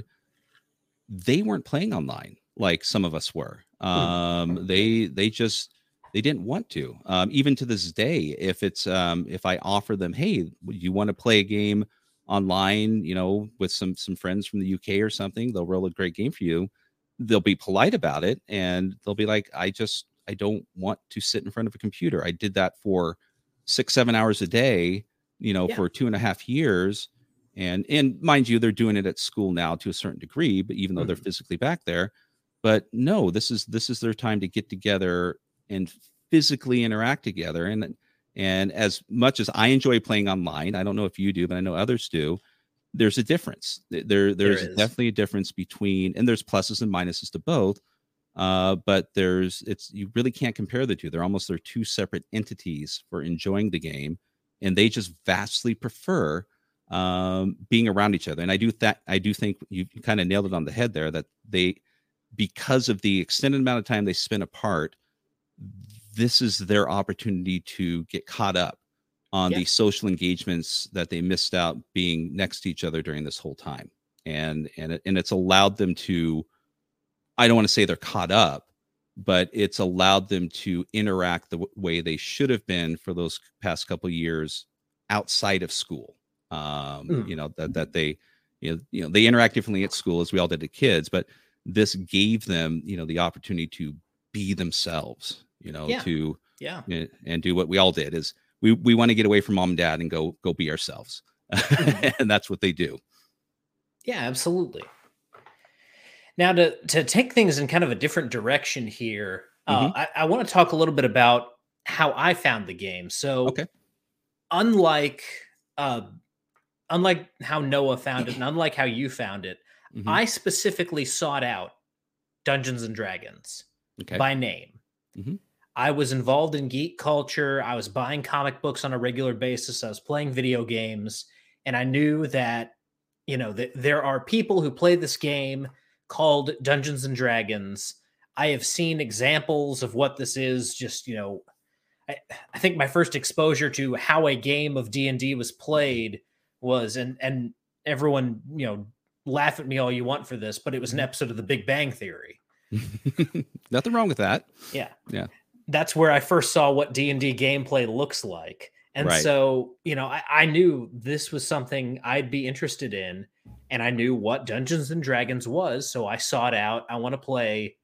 they weren't playing online like some of us were. Mhm. Um, they they just they didn't want to. Um, even to this day, if it's um, if I offer them, hey, would you want to play a game online, you know, with some some friends from the U K or something, they'll roll a great game for you. They'll be polite about it, and they'll be like, I just I don't want to sit in front of a computer. I did that for six seven hours a day, you know, Yeah. for two and a half years, and and mind you, they're doing it at school now to a certain degree, but even though they're Mhm. physically back there. But no, this is this is their time to get together and physically interact together. And and as much as I enjoy playing online, I don't know if you do, but I know others do, there's a difference. There There there's is. definitely a difference between, and there's pluses and minuses to both. Uh, but there's it's you really can't compare the two. They're almost they're two separate entities for enjoying the game. and they just vastly prefer um, being around each other. And I do that. I do think you kind of nailed it on the head there, that they, because of the extended amount of time they spend apart, this is their opportunity to get caught up on Yeah. the social engagements that they missed out being next to each other during this whole time. And, and, it, and it's allowed them to, I don't want to say they're caught up, but it's allowed them to interact the w- way they should have been for those past couple of years outside of school. Um, Mm. You know, that, that they, you know, you know, they interact differently at school as we all did as kids, but this gave them, you know, the opportunity to be themselves, you know, Yeah. to, Yeah. and do what we all did is we, we want to get away from mom and dad and go, go be ourselves. And that's what they do. Yeah, absolutely. Now, to to take things in kind of a different direction here, uh, Mhm. I, I want to talk a little bit about how I found the game. So, Okay. unlike uh, unlike how Noah found it, and unlike how you found it, Mhm. I specifically sought out Dungeons and Dragons Okay. by name. Mhm. I was involved in geek culture. I was buying comic books on a regular basis. I was playing video games, and I knew that, you know, that there are people who play this game called Dungeons and Dragons. I have seen examples of what this is. Just, you know, I, I think my first exposure to how a game of D and D was played was, and and everyone, you know, laugh at me all you want for this, but it was an episode of The Big Bang Theory. Nothing wrong with that. Yeah. Yeah. That's where I first saw what D and D gameplay looks like. And Right. so, you know, I, I knew this was something I'd be interested in, and I knew what Dungeons and Dragons was. So I sought out, I want to play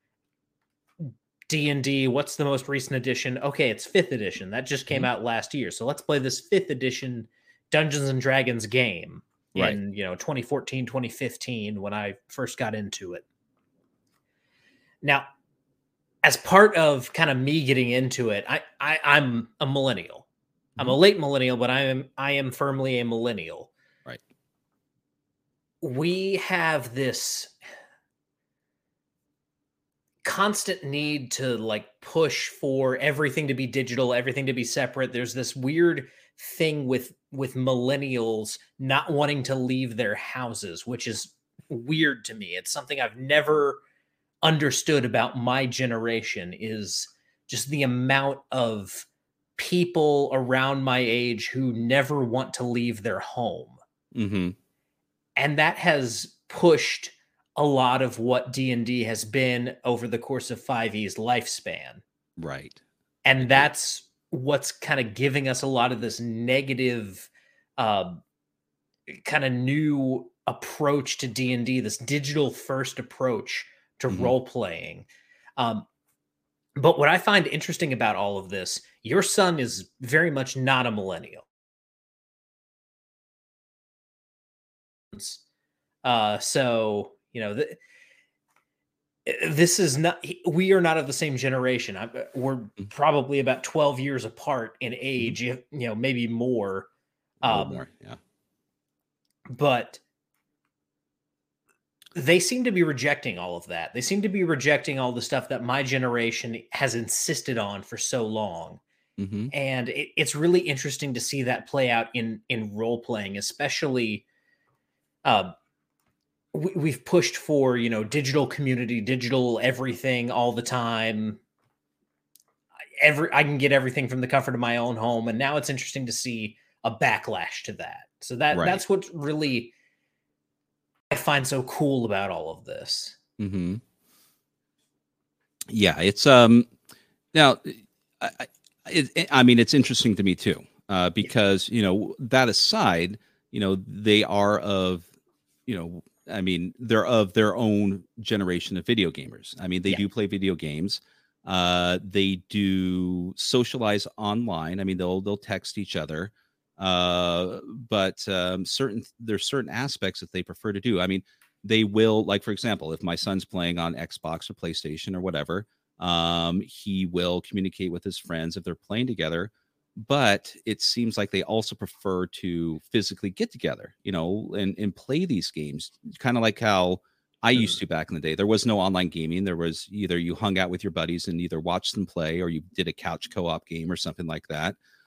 D and D. What's the most recent edition? Okay, it's fifth edition. That just came Mhm. out last year. So let's play this fifth edition Dungeons and Dragons game Right. in, you know, twenty fourteen, twenty fifteen when I first got into it. Now, as part of kind of me getting into it, I, I I'm a millennial. I'm a Mhm. late millennial, but I am I am firmly a millennial. Right. We have this constant need to like push for everything to be digital, everything to be separate. There's this weird thing with with millennials not wanting to leave their houses, which is weird to me. It's something I've never understood about my generation, is just the amount of people around my age who never want to leave their home. Mhm. And that has pushed a lot of what D and D has been over the course of five E's lifespan. Right. And that's what's kind of giving us a lot of this negative uh, kind of new approach to D and D, this digital first approach to Mhm. role playing. Um, but what I find interesting about all of this, your son is very much not a millennial. Uh, so, you know, th- this is not, he- we are not of the same generation. I, uh, we're Mhm. probably about twelve years apart in Mhm. age, if, you know, maybe more. A little Um, more. Yeah. but they seem to be rejecting all of that. They seem to be rejecting all the stuff that my generation has insisted on for so long. Mhm. And it, it's really interesting to see that play out in in role playing, especially uh, we, we've pushed for, you know, digital community, digital everything all the time. Every I can get everything from the comfort of my own home, and now it's interesting to see a backlash to that. So that Right. that's what really I find so cool about all of this. Mhm. Yeah, it's um now I, I, it, it- I mean it's interesting to me too. Uh Yeah, because, you know, that aside, you know, they are of, you know, I mean, they're of their own generation of video gamers. I mean, they yeah, do play video games. Uh, they do socialize online. I mean, they'll they'll text each other. Uh, but um, certain there's certain aspects that they prefer to do. I mean, they will, like, for example, if my son's playing on Xbox or PlayStation or whatever, um, he will communicate with his friends if they're playing together, but it seems like they also prefer to physically get together, you know, and and play these games, kind of like how I used mm, to back in the day. There was no online gaming. There was either you hung out with your buddies and either watched them play or you did a couch co-op game or something like that.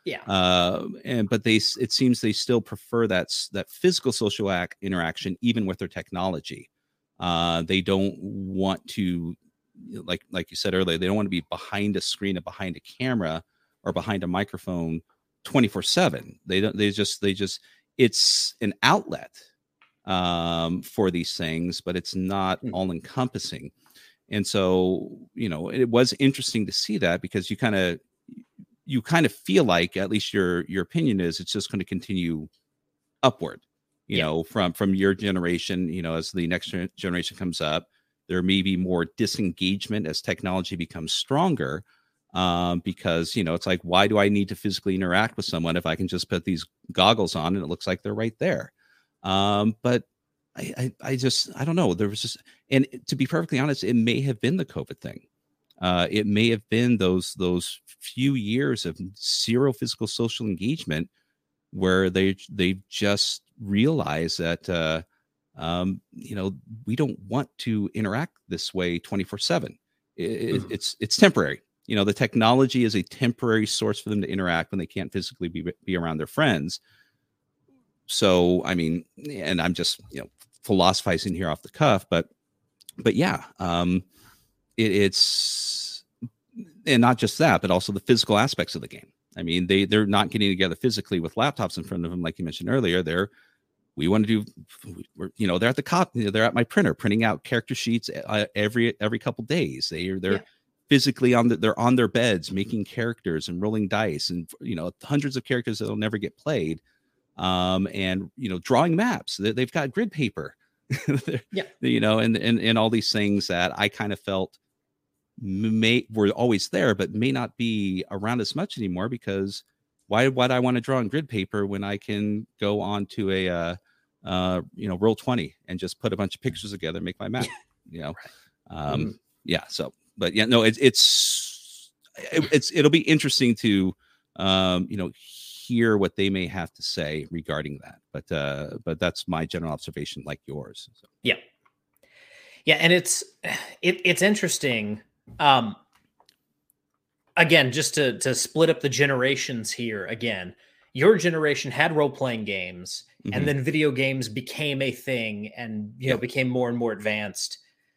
Yeah. Uh, and but they s- it seems they still prefer that s- that physical social act interaction even with their technology. Uh, they don't want to, like like you said earlier, they don't want to be behind a screen or behind a camera or behind a microphone twenty-four seven. They don't they just they just it's an outlet um, for these things, but it's not Mm. all encompassing. And so, you know, it was interesting to see that because you kind of you kind of feel like, at least your your opinion is, it's just going to continue upward, you Yeah. know, from from your generation, you know, as the next gen- generation comes up, there may be more disengagement as technology becomes stronger. Um, because you know, it's like, why do I need to physically interact with someone if I can just put these goggles on and it looks like they're right there? Um, but I, I, I just, I don't know. There was just, and to be perfectly honest, it may have been the COVID thing. Uh, it may have been those those few years of zero physical social engagement where they they just realize that uh, um, you know, we don't want to interact this way twenty-four seven. It, Mhm. it's it's temporary. You know, the technology is a temporary source for them to interact when they can't physically be be around their friends. So, I mean, and I'm just, you know, philosophizing here off the cuff, but but yeah, um, it, it's and not just that, but also the physical aspects of the game. I mean, they they're not getting together physically with laptops in front of them, like you mentioned earlier. They're we want to do, we're, you know, they're at the cop, you know, they're at my printer printing out character sheets uh, every every couple days. They are they're Yeah. physically on the, they're on their beds making characters and rolling dice and you know hundreds of characters that'll never get played, um, and you know drawing maps. They, they've got grid paper, Yeah. you know, and and and all these things that I kind of felt may were always there, but may not be around as much anymore because why would I want to draw on grid paper when I can go on to a uh, uh, you know roll twenty and just put a bunch of pictures together, and make my map, you know, Right. um, Mhm. yeah. So, but yeah, no, it's it's it, it's it'll be interesting to um, you know hear what they may have to say regarding that. But uh, but that's my general observation, like yours. So. Yeah. Yeah, and it's it, it's interesting. Um, again, just to to split up the generations here again, your generation had role playing games, and Hmm. then video games became a thing, and you know Yep. became more and more advanced.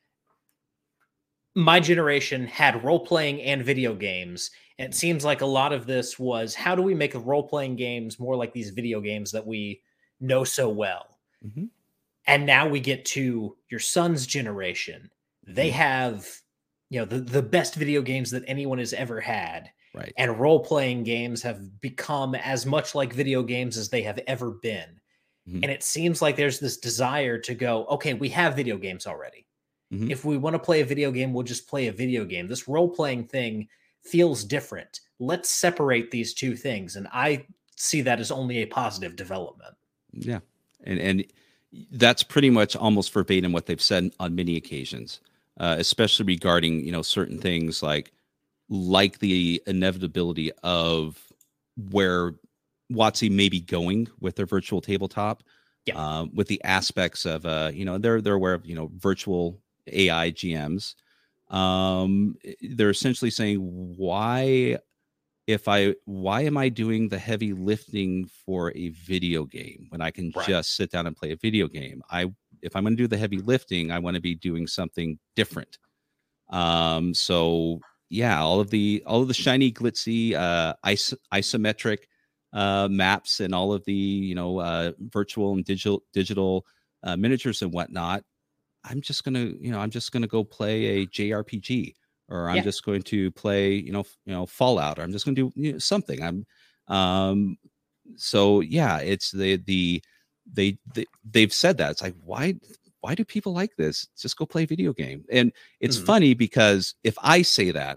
My generation had role playing and video games. And it seems like a lot of this was how do we make role playing games more like these video games that we know so well? Hmm. And now we get to your son's generation. They Hmm. have, you know, the, the best video games that anyone has ever had. Right. And role playing games have become as much like video games as they have ever been. Hmm. And it seems like there's this desire to go, okay, we have video games already. Hmm. If we want to play a video game, we'll just play a video game. This role playing thing feels different. Let's separate these two things. And I see that as only a positive development. Yeah. And and that's pretty much almost verbatim what they've said on many occasions, uh, especially regarding, you know, certain things like like the inevitability of where WotC may be going with their virtual tabletop, Yeah. uh, with the aspects of uh, you know, they're they're aware of, you know, virtual A I G Ms. Um, they're essentially saying, why if I why am I doing the heavy lifting for a video game when I can Right. just sit down and play a video game? I if I'm going to do the heavy lifting, I want to be doing something different. Um, so yeah, all of the all of the shiny, glitzy, uh, is- isometric uh, maps and all of the you know uh, virtual and digital digital uh, miniatures and whatnot. I'm just gonna, you know, I'm just gonna go play a J R P G, or I'm Yeah. just going to play, you know, f- you know, Fallout, or I'm just gonna do you know, something. I'm, um, so yeah, it's the the they, they they've said that it's like why why do people like this? Just go play a video game, and it's Mhm. funny because if I say that,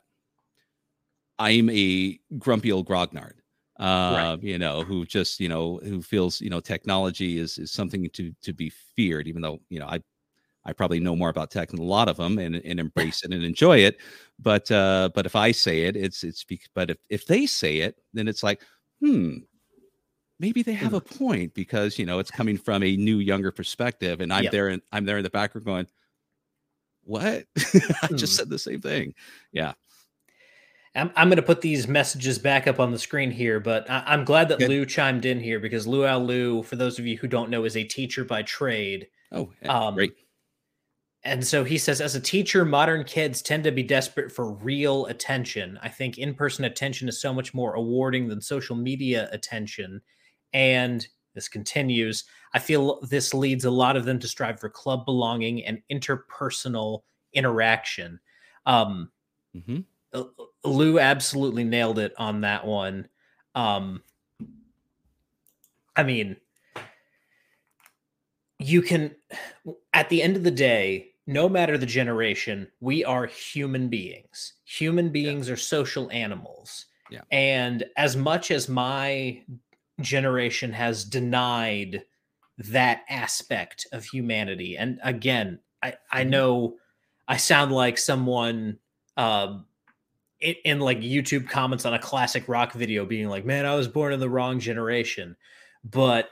I'm a grumpy old grognard, Right. uh, you know, who just you know who feels you know technology is is something to to be feared, even though you know I I probably know more about tech than a lot of them and, and embrace it and enjoy it. But uh, but if I say it, it's it's bec- but if if they say it, then it's like, hmm, maybe they have Mhm. a point because you know it's coming from a new younger perspective, and I'm Yep. there and I'm there in the background going, what? I just Mhm. said the same thing. Yeah. I'm, I'm going to put these messages back up on the screen here, but I, I'm glad that Good. Lou chimed in here because Luau Lu, for those of you who don't know, is a teacher by trade. Oh, yeah, Um, great. and so he says, as a teacher, modern kids tend to be desperate for real attention. I think in person attention is so much more awarding than social media attention. And this continues. I feel this leads a lot of them to strive for club belonging and interpersonal interaction. Um, hmm Lou absolutely nailed it on that one. Um, I mean, you can, at the end of the day, no matter the generation, we are human beings. Human Yeah. beings are social animals. Yeah. And as much as my generation has denied that aspect of humanity, and again, I, I hmm know I sound like someone um, in, in like YouTube comments on a classic rock video being like, man, I was born in the wrong generation. But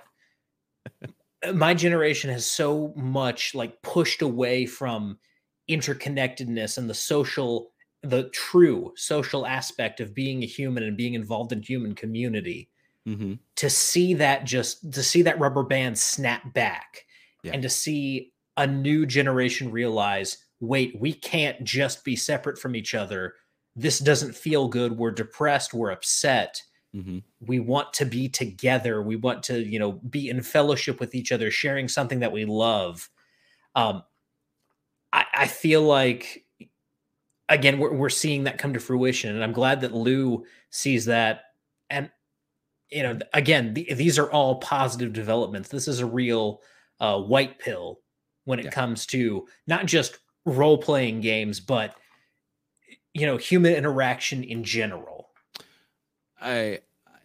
my generation has so much like pushed away from interconnectedness and the social the true social aspect of being a human and being involved in human community hmm to see that just to see that rubber band snap back Yeah. and to see a new generation realize, wait, we can't just be separate from each other. This doesn't feel good. We're depressed, we're upset, hmm we want to be together, we want to, you know, be in fellowship with each other, sharing something that we love. um i, I feel like again we're, we're seeing that come to fruition, and I'm glad that Lou sees that. And you know, again, the, these are all positive developments. This is a real uh, white pill when it Yeah. comes to not just role playing games, but you know, human interaction in general. I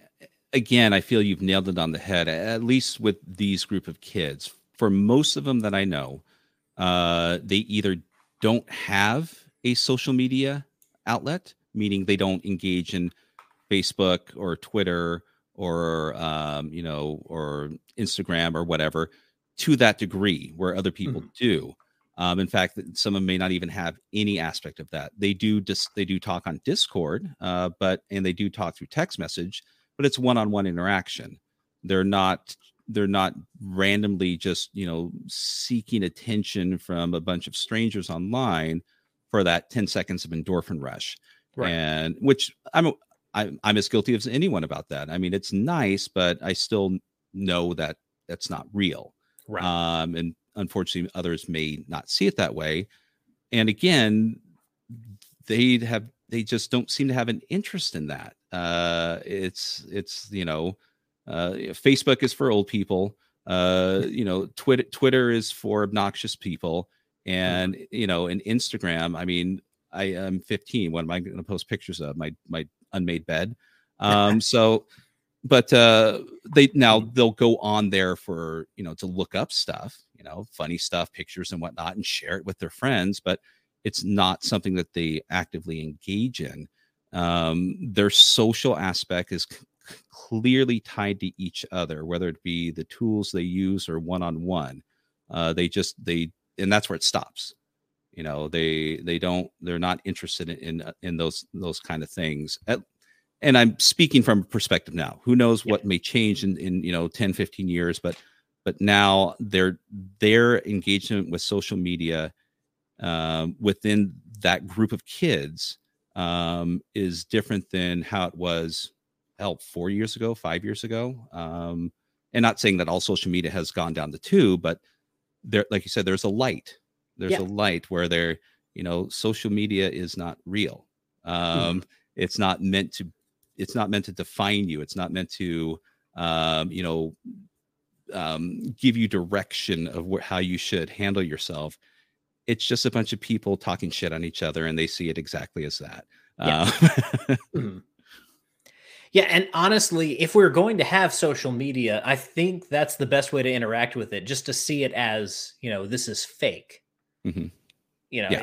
again, I feel you've nailed it on the head. At least with these group of kids, for most of them that I know, uh, they either don't have a social media outlet, meaning they don't engage in Facebook or Twitter or um, you know or Instagram or whatever to that degree where other people Mhm. do. Um, in fact, some of them may not even have any aspect of that. They do just they do talk on Discord, uh, but and they do talk through text message, but it's one-on-one interaction. They're not they're not randomly just you know seeking attention from a bunch of strangers online for that ten seconds of endorphin rush, Right. and which I'm I'm I'm as guilty as anyone about that. I mean, it's nice, but I still know that that's not real. Right. Um, and unfortunately, others may not see it that way. And again, they have they just don't seem to have an interest in that. Uh, it's it's you know, uh, Facebook is for old people. Uh, you know, Twitter Twitter is for obnoxious people, Mhm. and you know, and Instagram. I mean, I am fifteen. What am I going to post pictures of? My my unmade bed. Um, so, but uh, they now Mhm. they'll go on there for you know to look up stuff, you know, funny stuff, pictures and whatnot, and share it with their friends. But it's not something that they actively engage in. Um, their social aspect is c- clearly tied to each other, whether it be the tools they use or one on one. Uh, They just they and that's where it stops. You know, they they don't they're not interested in in, uh, in those those kind of things. At, and I'm speaking from a perspective now. Who knows Yeah. what may change in in you know ten, fifteen years, but but now their their engagement with social media um, within that group of kids um, is different than how it was hell four years ago, five years ago. Um, and not saying that all social media has gone down the tube, but there, like you said, there's a light. There's Yeah. a light where there, you know, social media is not real. Mhm. Um, it's not meant to. It's not meant to define you. It's not meant to, um, you know, um, give you direction of wh- how you should handle yourself. It's just a bunch of people talking shit on each other, and they see it exactly as that. Yeah. Uh, Mhm. Yeah, and honestly, if we're going to have social media, I think that's the best way to interact with it, just to see it as, you know, this is fake. mhm. You know,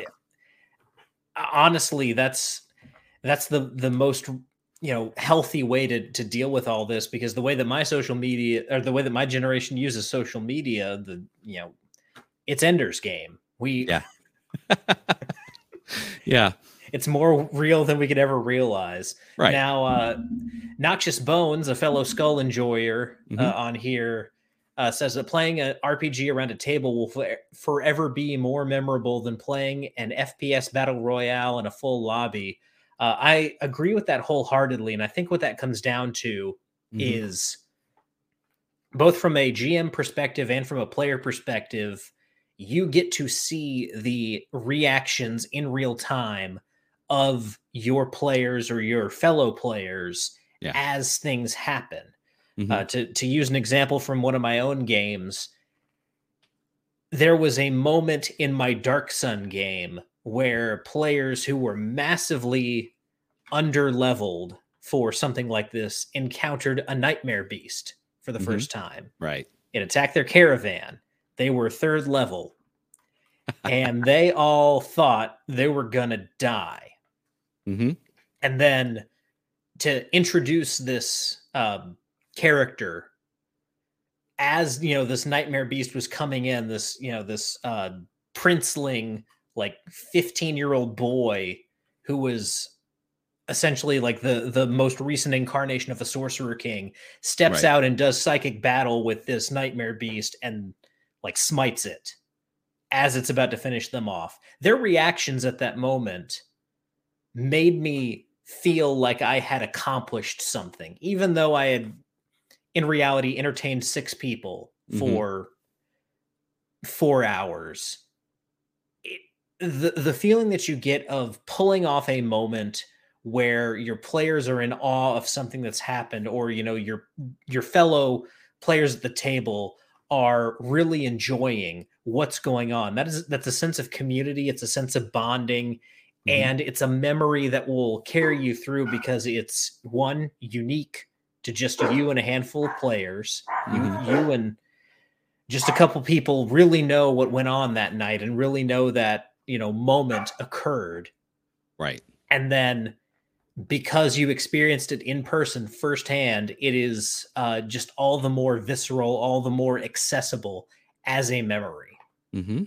Yeah, eh, honestly, that's that's the the most, you know, healthy way to to deal with all this, because the way that my social media or the way that my generation uses social media, the you know, it's Ender's Game. We yeah, yeah. it's more real than we could ever realize. Right. Now, uh, Noxious Bones, a fellow Skull enjoyer Mm-hmm. uh, on here, uh, says that playing an R P G around a table will for- forever be more memorable than playing an F P S battle royale in a full lobby. Uh, I agree with that wholeheartedly, and I think what that comes down to Mm-hmm. is both from a G M perspective and from a player perspective, you get to see the reactions in real time of your players or your fellow players Yeah. as things happen. Mm-hmm. Uh, to to use an example from one of my own games, there was a moment in my Dark Sun game where players who were massively under-leveled for something like this encountered a nightmare beast for the Mm-hmm. first time. Right. It attacked their caravan. They were third level. And they all thought they were gonna die. Mm-hmm. And then to introduce this um, character as, you know, this nightmare beast was coming in, this, you know, this uh, princeling, like fifteen year old boy who was essentially like the the most recent incarnation of a sorcerer king, steps Right. out and does psychic battle with this nightmare beast and like smites it as it's about to finish them off. Their reactions at that moment made me feel like I had accomplished something, even though I had in reality entertained six people Mm-hmm. for four hours. It, the the feeling that you get of pulling off a moment where your players are in awe of something that's happened, or you know your your fellow players at the table are really enjoying what's going on. That is that's a sense of community, it's a sense of bonding, Mm-hmm. and it's a memory that will carry you through because it's one unique to just you and a handful of players. You Mm-hmm. you and just a couple people really know what went on that night and really know that, you know, moment occurred. Right. And then because you experienced it in person firsthand, it is uh, just all the more visceral, all the more accessible as a memory. Mm-hmm.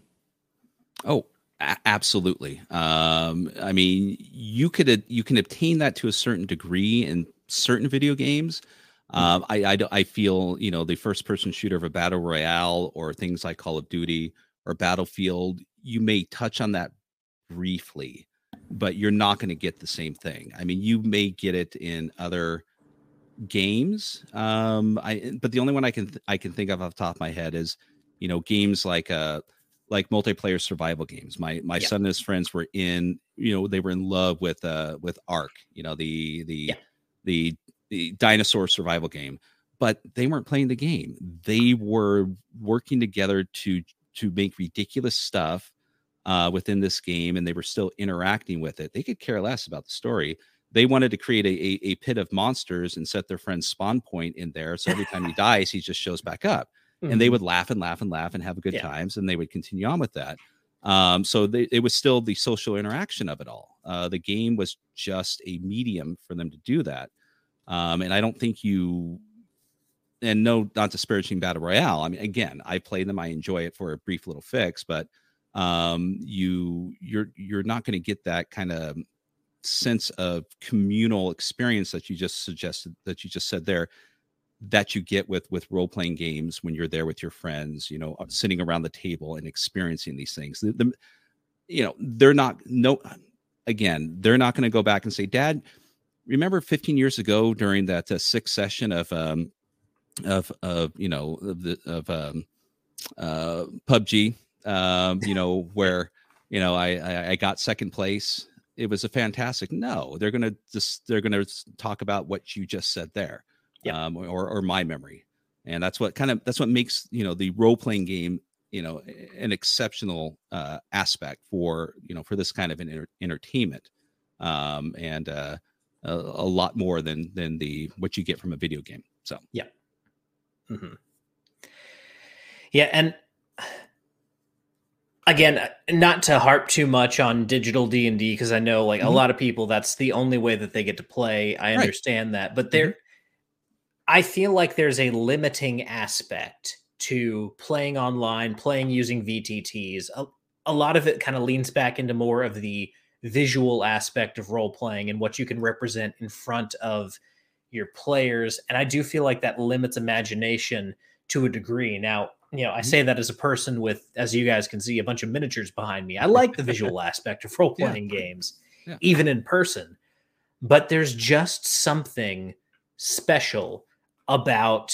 Oh, a- absolutely. Um, I mean, you could you can obtain that to a certain degree in certain video games. Um, I, I I feel, you know, the first person shooter of a battle royale or things like Call of Duty or Battlefield, you may touch on that briefly, but you're not going to get the same thing. I mean, you may get it in other games. Um, I but the only one I can th- I can think of off the top of my head is, you know, games like uh like multiplayer survival games. My my Yeah. son and his friends were in, you know, they were in love with uh with Ark, you know, the the Yeah. the the dinosaur survival game, but they weren't playing the game. They were working together to to make ridiculous stuff uh, within this game, and they were still interacting with it. They could care less about the story. They wanted to create a, a, a pit of monsters and set their friend's spawn point in there. So every time he dies, he just shows back up. Mm-hmm. And they would laugh and laugh and laugh and have good Yeah. times, and they would continue on with that. Um, so they, it was still the social interaction of it all. Uh, the game was just a medium for them to do that. Um, and I don't think you, and no, not disparaging Battle Royale. I mean, again, I play them. I enjoy it for a brief little fix, but um, you, you're, you're not going to get that kind of sense of communal experience that you just suggested, that you just said there, that you get with, with role-playing games when you're there with your friends, you know, sitting around the table and experiencing these things. The, the you know, they're not, no, again, they're not going to go back and say, Dad, remember fifteen years ago during that uh, sixth session of um of of you know of the of um uh P U B G, um you know where you know I, I I got second place. It was a fantastic. No, they're gonna just they're gonna talk about what you just said there, Yep. um or or my memory, and that's what kind of that's what makes you know the role playing game you know an exceptional uh aspect for you know for this kind of an enter- entertainment, um and uh a, a lot more than than the what you get from a video game. So yeah. Mm-hmm. Yeah, and again, not to harp too much on digital D and D, because I know like mm-hmm. a lot of people, that's the only way that they get to play. I right. understand that, but there, mm-hmm. I feel like there's a limiting aspect to playing online, playing using V T Ts. A, a lot of it kind of leans back into more of the visual aspect of role playing and what you can represent in front of your players. And I do feel like that limits imagination to a degree. Now, you know, I Mhm. say that as a person with, as you guys can see, a bunch of miniatures behind me. I like the visual aspect of role Yeah, playing games, yeah. even in person, but there's just something special about,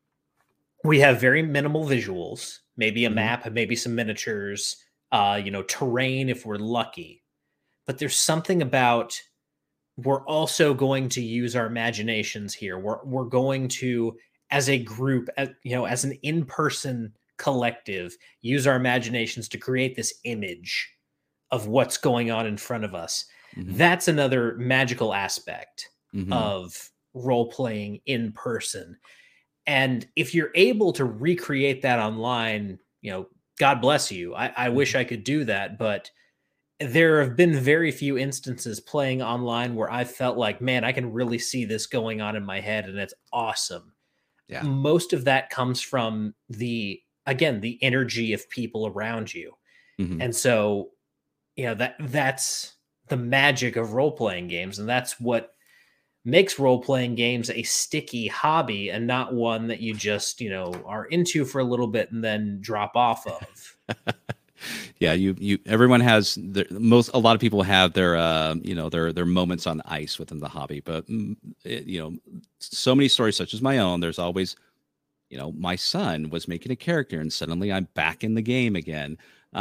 we have very minimal visuals, maybe a Mhm. map, maybe some miniatures, uh, you know, terrain if we're lucky. But there's something about, we're also going to use our imaginations here. We're we're going to, as a group, as, you know, as an in-person collective, use our imaginations to create this image of what's going on in front of us. Mhm. That's another magical aspect Mhm. of role playing in person. And if you're able to recreate that online, you know, God bless you. I, I wish Mhm. I could do that, but there have been very few instances playing online where I felt like, man, I can really see this going on in my head and it's awesome. Yeah. Most of that comes from the, again, the energy of people around you. Mhm. And so, you know, that that's the magic of role-playing games, and that's what makes role-playing games a sticky hobby and not one that you just, you know, are into for a little bit and then drop off of. Yeah, you you everyone has their, most a lot of people have their uh, you know their their moments on ice within the hobby, but mm, it, you know so many stories such as my own. There's always, you know, my son was making a character and suddenly I'm back in the game again.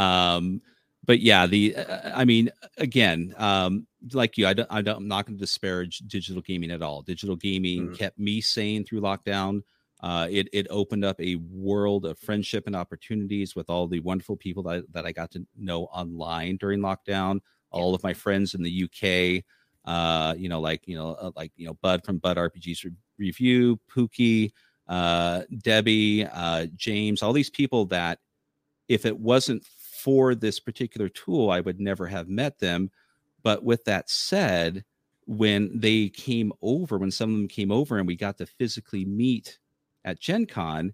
Um, but yeah, the uh, I mean, again, um, like you, I don't, I don't, I'm not going to disparage digital gaming at all. Digital gaming Mhm. kept me sane through lockdown. Uh, it it opened up a world of friendship and opportunities with all the wonderful people that, that I got to know online during lockdown. Yeah. All of my friends in the U K, uh, you know, like you know, uh, like you know, Bud from Bud R P Gs Re- Review, Pookie, uh, Debbie, uh, James, all these people that if it wasn't for this particular tool, I would never have met them. But with that said, when they came over, when some of them came over and we got to physically meet at Gen Con,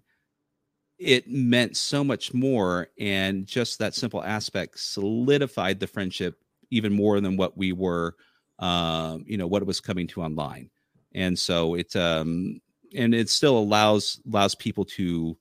it meant so much more. And just that simple aspect solidified the friendship even more than what we were, um, you know, what it was coming to online. And so it, um, and it still allows allows people to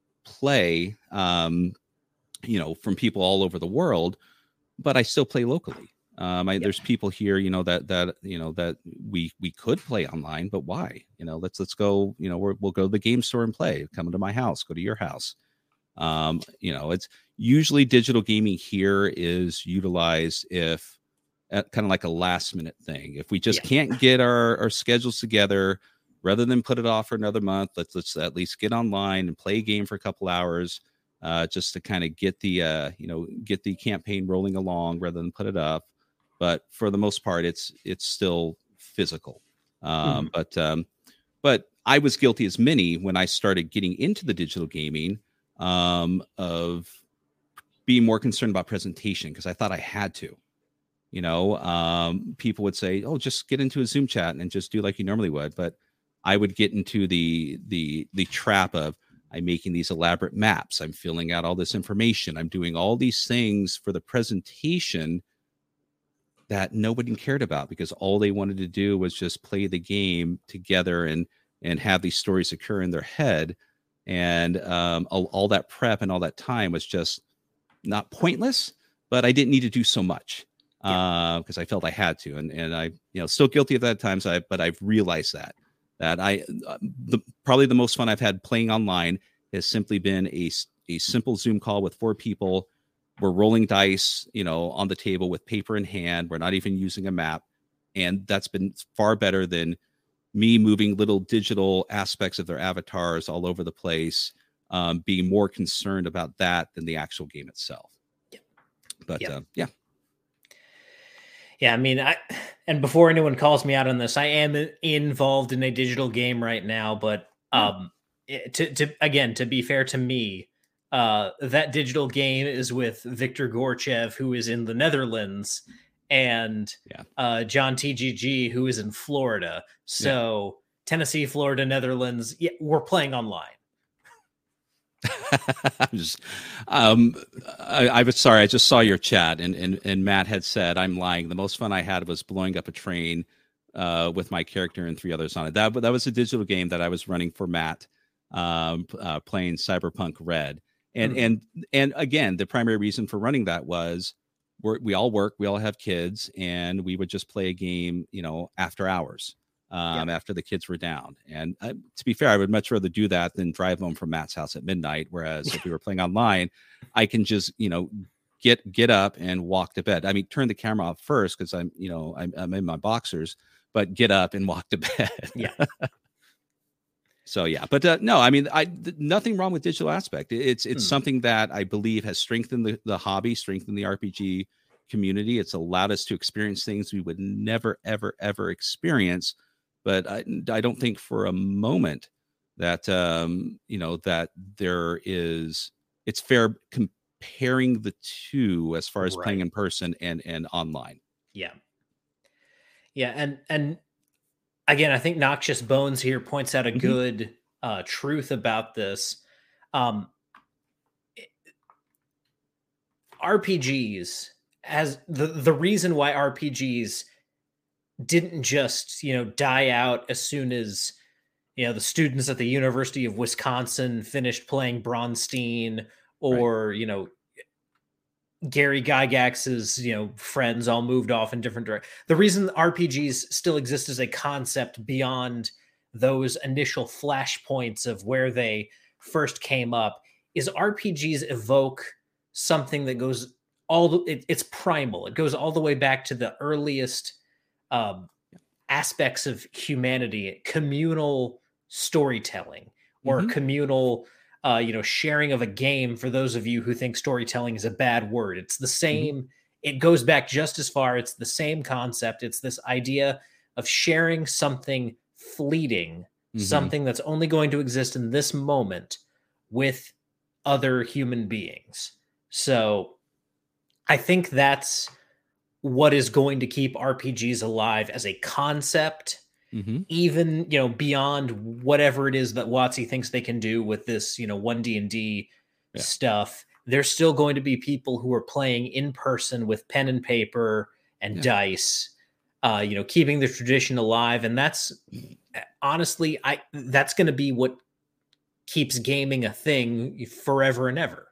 play, um, you know, from people all over the world, but I still play locally. Um, I, Yep. there's people here, you know, that that you know that we we could play online, but why? You know, let's let's go. You know, we're, we'll go to the game store and play. Come to my house. Go to your house. Um, you know, it's usually digital gaming here is utilized if uh, kind of like a last minute thing. If we just Yeah. can't get our our schedules together, rather than put it off for another month, let's let's at least get online and play a game for a couple hours, uh, just to kind of get the uh, you know get the campaign rolling along rather than put it up. But for the most part, it's it's still physical. Mhm. Um, but um, but I was guilty as many when I started getting into the digital gaming, um, of being more concerned about presentation because I thought I had to. You know, um, people would say, "Oh, just get into a Zoom chat and just do like you normally would." But I would get into the the the trap of I'm making these elaborate maps. I'm filling out all this information. I'm doing all these things for the presentation that nobody cared about because all they wanted to do was just play the game together and and have these stories occur in their head. And um, all, all that prep and all that time was just not pointless, but I didn't need to do so much Yeah. because uh, I felt I had to, and and I, you know, still guilty of that at times. I but I've realized that that I uh, the probably the most fun I've had playing online has simply been a a simple Zoom call with four people. We're rolling dice, you know, on the table with paper in hand. We're not even using a map, and that's been far better than me moving little digital aspects of their avatars all over the place, um, being more concerned about that than the actual game itself. Yep. But Yep. uh, yeah. Yeah, I mean, I and before anyone calls me out on this, I am i- involved in a digital game right now, but Yeah. um eh, to to again, to be fair to me, uh that digital game is with Victor Gorchev, who is in the Netherlands, and Yeah. uh John T G G, who is in Florida. Yeah. So Tennessee, Florida, Netherlands, yeah, we're playing online. I'm just, um, I, I was sorry. I just saw your chat, and, and and Matt had said, "I'm lying. The most fun I had was blowing up a train uh, with my character and three others on it." That that was a digital game that I was running for Matt, um, uh, playing Cyberpunk Red, and Mhm. and and again, the primary reason for running that was we're, we all work, we all have kids, and we would just play a game, you know, after hours Yeah. um, after the kids were down. And uh, to be fair, I would much rather do that than drive home from Matt's house at midnight. Whereas if we were playing online, I can just, you know, get get up and walk to bed. I mean, turn the camera off first because I'm, you know, I'm, I'm in my boxers, but get up and walk to bed. Yeah. So yeah, but uh, no, I mean, I th- nothing wrong with digital aspect. It's it's Hmm. something that I believe has strengthened the, the hobby, strengthened the R P G community. It's allowed us to experience things we would never, ever, ever experience. But I, I don't think for a moment that um, you know that there is it's fair comparing the two as far as playing Right. in person and and online. Yeah. Yeah. And and again, I think Noxious Bones here points out a Hmm. good uh, truth about this. Um, R P Gs, as the the reason why R P Gs didn't just, you know, die out as soon as, you know, the students at the University of Wisconsin finished playing Bronstein, Right. or, you know, Gary Gygax's, you know, friends all moved off in different directions. The reason R P Gs still exist as a concept beyond those initial flashpoints of where they first came up is R P Gs evoke something that goes all the, it, it's primal. It goes all the way back to the earliest um, aspects of humanity, communal storytelling or Hmm. communal uh, you know, sharing of a game. For those of you who think storytelling is a bad word, it's the Hmm. same. It goes back just as far. It's the same concept. It's this idea of sharing something fleeting, Hmm. something that's only going to exist in this moment with other human beings. So I think that's what is going to keep R P Gs alive as a concept, Hmm. even, you know, beyond whatever it is that WotC thinks they can do with this, you know, one D and D Yeah. stuff. There's still going to be people who are playing in person with pen and paper and Yeah. dice, uh, you know, keeping the tradition alive. And that's honestly, I that's going to be what keeps gaming a thing forever and ever.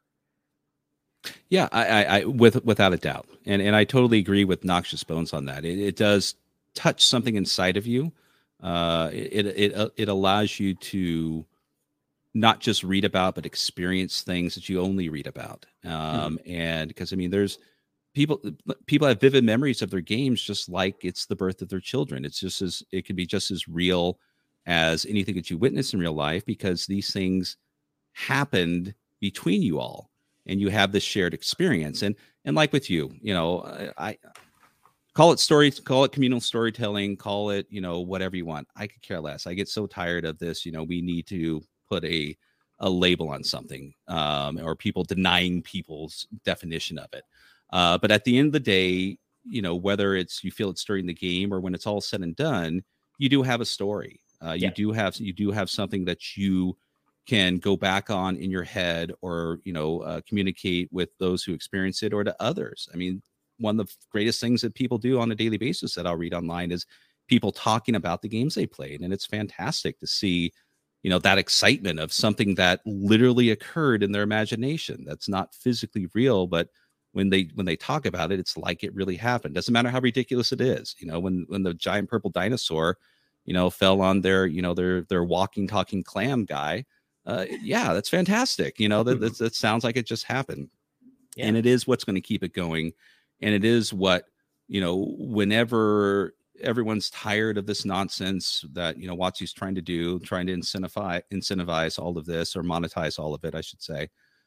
Yeah, I, I, I with without a doubt, and and I totally agree with Noxious Bones on that. It, it does touch something inside of you. Uh, it it it it allows you to not just read about, but experience things that you only read about. Mhm. Um, and because I mean, there's people people have vivid memories of their games, just like it's the birth of their children. It's just as it can be just as real as anything that you witness in real life, because these things happened between you all and you have this shared experience. and and like with you, you know, i, I call it story call it communal storytelling, call it, you know, whatever you want. I could care less. I get so tired of this, you know, we need to put a a label on something, um, or people denying people's definition of it. Uh, but at the end of the day, you know, whether it's you feel it's during the game or when it's all said and done, you do have a story. Uh, you Yeah. do have you do have something that you can go back on in your head, or you know, uh, communicate with those who experience it or to others. I mean, one of the greatest things that people do on a daily basis that I'll read online is people talking about the games they played, and it's fantastic to see, you know, that excitement of something that literally occurred in their imagination that's not physically real, but when they when they talk about it, it's like it really happened. Doesn't matter how ridiculous it is. You know, when when the giant purple dinosaur, you know, fell on their, you know, their their walking talking clam guy. Uh, yeah, that's fantastic. You know, that, that that sounds like it just happened, Yeah. and it is what's going to keep it going, and it is what, you know, whenever everyone's tired of this nonsense that, you know, WotC's trying to do, trying to incentivize incentivize all of this, or monetize all of it, I should say,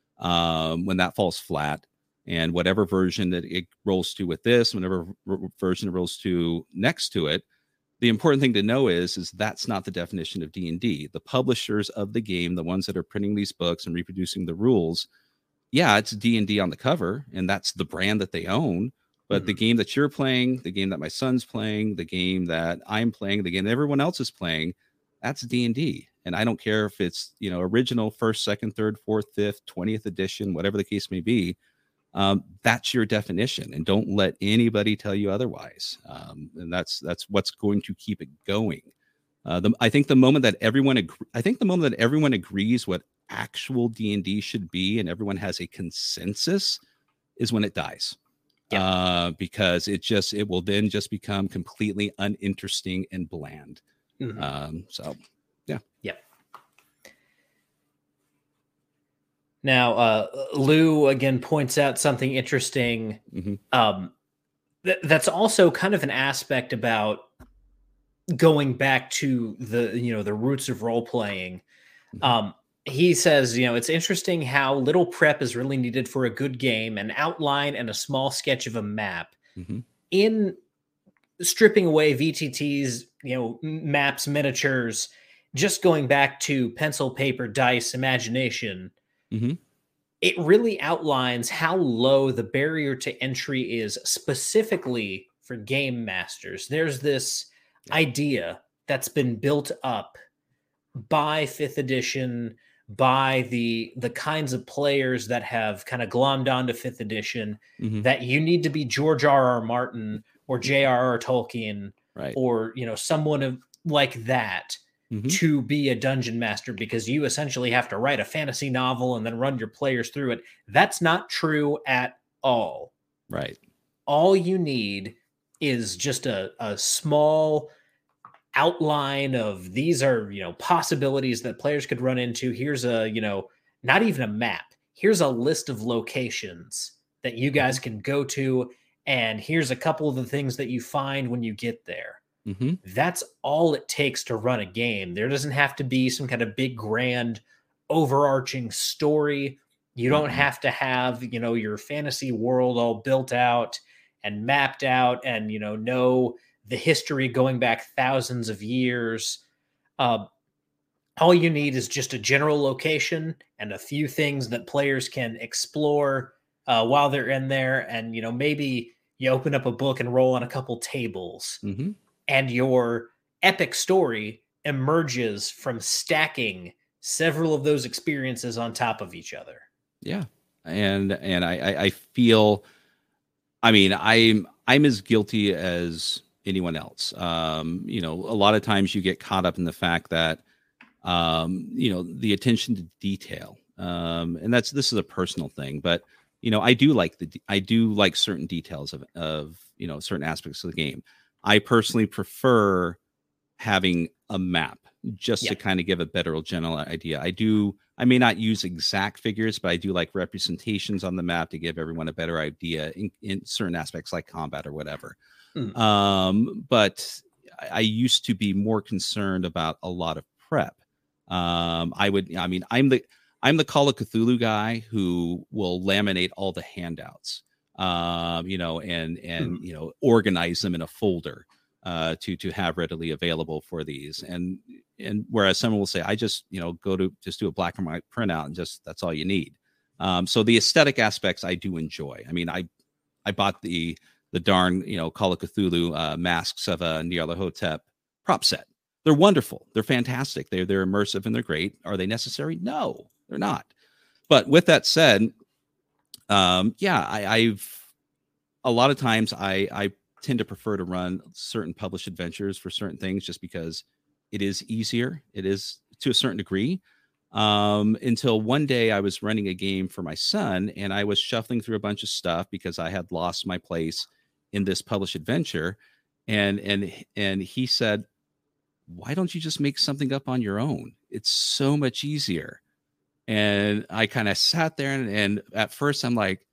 um, when that falls flat, and whatever version that it rolls to with this, whenever r- version it rolls to next to it, the important thing to know is is that's not the definition of D and D. The publishers of the game, the ones that are printing these books and reproducing the rules, yeah, it's D and D on the cover, and that's the brand that they own. But the Mhm. game that you're playing, the game that my son's playing, the game that I'm playing, the game that everyone else is playing, that's D and D. And I don't care if it's, you know, original, first, second, third, fourth, fifth, twentieth edition, whatever the case may be. Um, that's your definition, and don't let anybody tell you otherwise. Um, and that's that's what's going to keep it going. Uh, the, I think the moment that everyone, ag- I think the moment that everyone agrees what actual D and D should be, and everyone has a consensus, is when it dies. Yeah. Uh, because it just it will then just become completely uninteresting and bland. Mm-hmm. Um, so, yeah. Yep. Now, uh, Lou again points out something interesting. Mm-hmm. Um, th- that's also kind of an aspect about going back to the, you know, the roots of role playing. Mm-hmm. Um, he says, you know, it's interesting how little prep is really needed for a good game, an outline and a small sketch of a map. Mm-hmm. In stripping away V T Ts, you know, maps, miniatures, just going back to pencil, paper, dice, imagination, mm-hmm. it really outlines how low the barrier to entry is specifically for game masters. There's this yeah. idea that's been built up by fifth edition, by the the kinds of players that have kind of glommed onto fifth edition, mm-hmm. that you need to be George R R. Martin or J R R. Tolkien, right. or, you know, someone of like that, mm-hmm. to be a dungeon master, because you essentially have to write a fantasy novel and then run your players through it. That's not true at all. Right. All you need is just a, a small outline of, these are, you know, possibilities that players could run into. Here's a, you know, not even a map. Here's a list of locations that you guys can go to, and here's a couple of the things that you find when you get there. Mm-hmm. That's all it takes to run a game. There doesn't have to be some kind of big, grand, overarching story. You don't mm-hmm. have to have, you know, your fantasy world all built out and mapped out, and, you know, know the history going back thousands of years. Uh, all you need is just a general location and a few things that players can explore uh, while they're in there. And, you know, maybe you open up a book and roll on a couple tables, mm-hmm. and your epic story emerges from stacking several of those experiences on top of each other. Yeah. And, and I, I feel, I mean, I'm, I'm as guilty as anyone else. Um, you know, a lot of times you get caught up in the fact that, um, you know, the attention to detail, um, and that's, this is a personal thing, but, you know, I do like the, I do like certain details of, of, you know, certain aspects of the game. I personally prefer having a map just yeah. to kind of give a better general idea. I do, I may not use exact figures, but I do like representations on the map to give everyone a better idea in, in certain aspects like combat or whatever. Mm. Um, but I, I used to be more concerned about a lot of prep. Um, I would, I mean, I'm the, I'm the Call of Cthulhu guy who will laminate all the handouts, um, you know, and, and, mm. you know, organize them in a folder, uh, to, to have readily available for these. And, and whereas someone will say, I just, you know, go to just do a black and white printout and just, that's all you need. Um, so the aesthetic aspects I do enjoy. I mean, I, I bought the, the darn, you know, Call of Cthulhu uh, masks of a Nyarlathotep prop set. They're wonderful. They're fantastic. They're, they're immersive and they're great. Are they necessary? No, they're not. But with that said, um, yeah, I, I've, a lot of times I, I tend to prefer to run certain published adventures for certain things just because it is easier. It is to a certain degree. Um, until one day I was running a game for my son and I was shuffling through a bunch of stuff because I had lost my place in this published adventure. And, and, and he said, why don't you just make something up on your own? It's so much easier. And I kind of sat there and, and at first I'm like,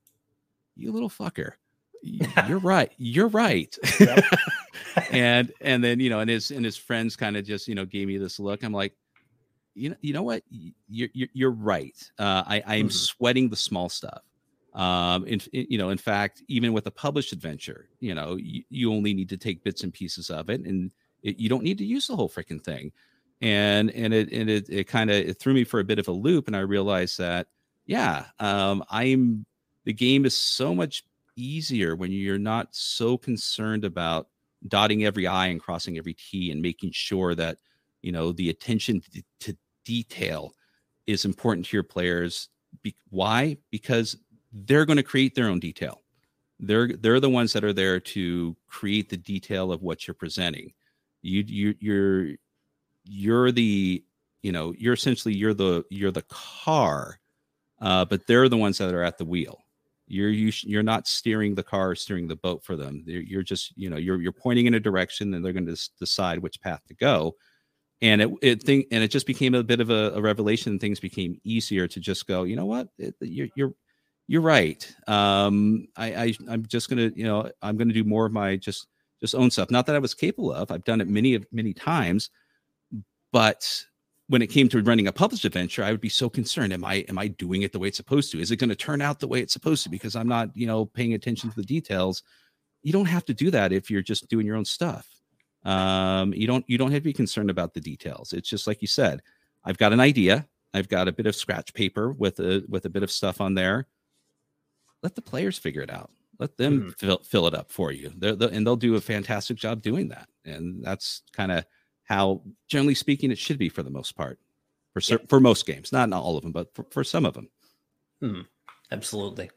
you little fucker, you're right. You're right. Yep. and, and then, you know, and his, and his friends kind of just, you know, gave me this look. I'm like, you know, you know what? You're, you're, you're right. Uh, I, I'm mm-hmm. sweating the small stuff. Um, in, you know, in fact, even with a published adventure, you know, you, you only need to take bits and pieces of it, and it, you don't need to use the whole freaking thing. And, and it, and it, it kind of, it threw me for a bit of a loop. And I realized that, yeah, um, I'm, the game is so much easier when you're not so concerned about dotting every I and crossing every T and making sure that you know, the attention to, to detail is important to your players. Be, why? Because they're going to create their own detail. They're they're the ones that are there to create the detail of what you're presenting. You you you're you're the you know you're essentially you're the you're the car, uh, but they're the ones that are at the wheel. You're you you're not steering the car or steering the boat for them. You're, you're just you know you're you're pointing in a direction, and they're going to decide which path to go. And it it thing and it just became a bit of a, a revelation. And things became easier to just go. You know what? It, you're you're you're right. Um, I, I I'm just gonna you know I'm gonna do more of my just just own stuff. Not that I was capable of. I've done it many many times, but when it came to running a published adventure, I would be so concerned. Am I, am I doing it the way it's supposed to? Is it going to turn out the way it's supposed to? Because I'm not, you know, paying attention to the details. You don't have to do that if you're just doing your own stuff. Um, you don't, you don't have to be concerned about the details. It's just like you said, I've got an idea. I've got a bit of scratch paper with a, with a bit of stuff on there. Let the players figure it out. Let them mm-hmm. fill, fill it up for you. They're, they're, and they'll do a fantastic job doing that. And that's kind of how, generally speaking, it should be for the most part, for yeah. for most games, not, not all of them, but for, for some of them. Hmm. Absolutely.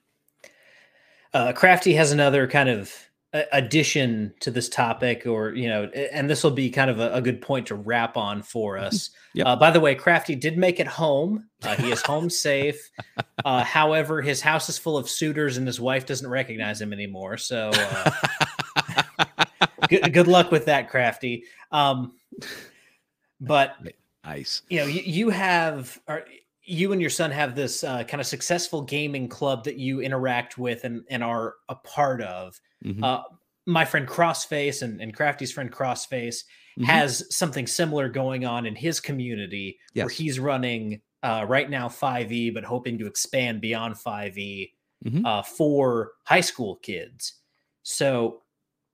Uh, Crafty has another kind of addition to this topic, or, you know, and this will be kind of a, a good point to wrap on for us. Yep. Uh, by the way, Crafty did make it home. Uh, he is home safe. Uh, however, his house is full of suitors and his wife doesn't recognize him anymore. So uh, good, good luck with that, Crafty. Um, but nice. You know, you, you have, or you and your son have this uh, kind of successful gaming club that you interact with and, and are a part of. Mm-hmm. Uh, my friend Crossface and, and Crafty's friend Crossface mm-hmm. has something similar going on in his community yes. where he's running uh, right now five E, but hoping to expand beyond five E mm-hmm. uh, for high school kids. So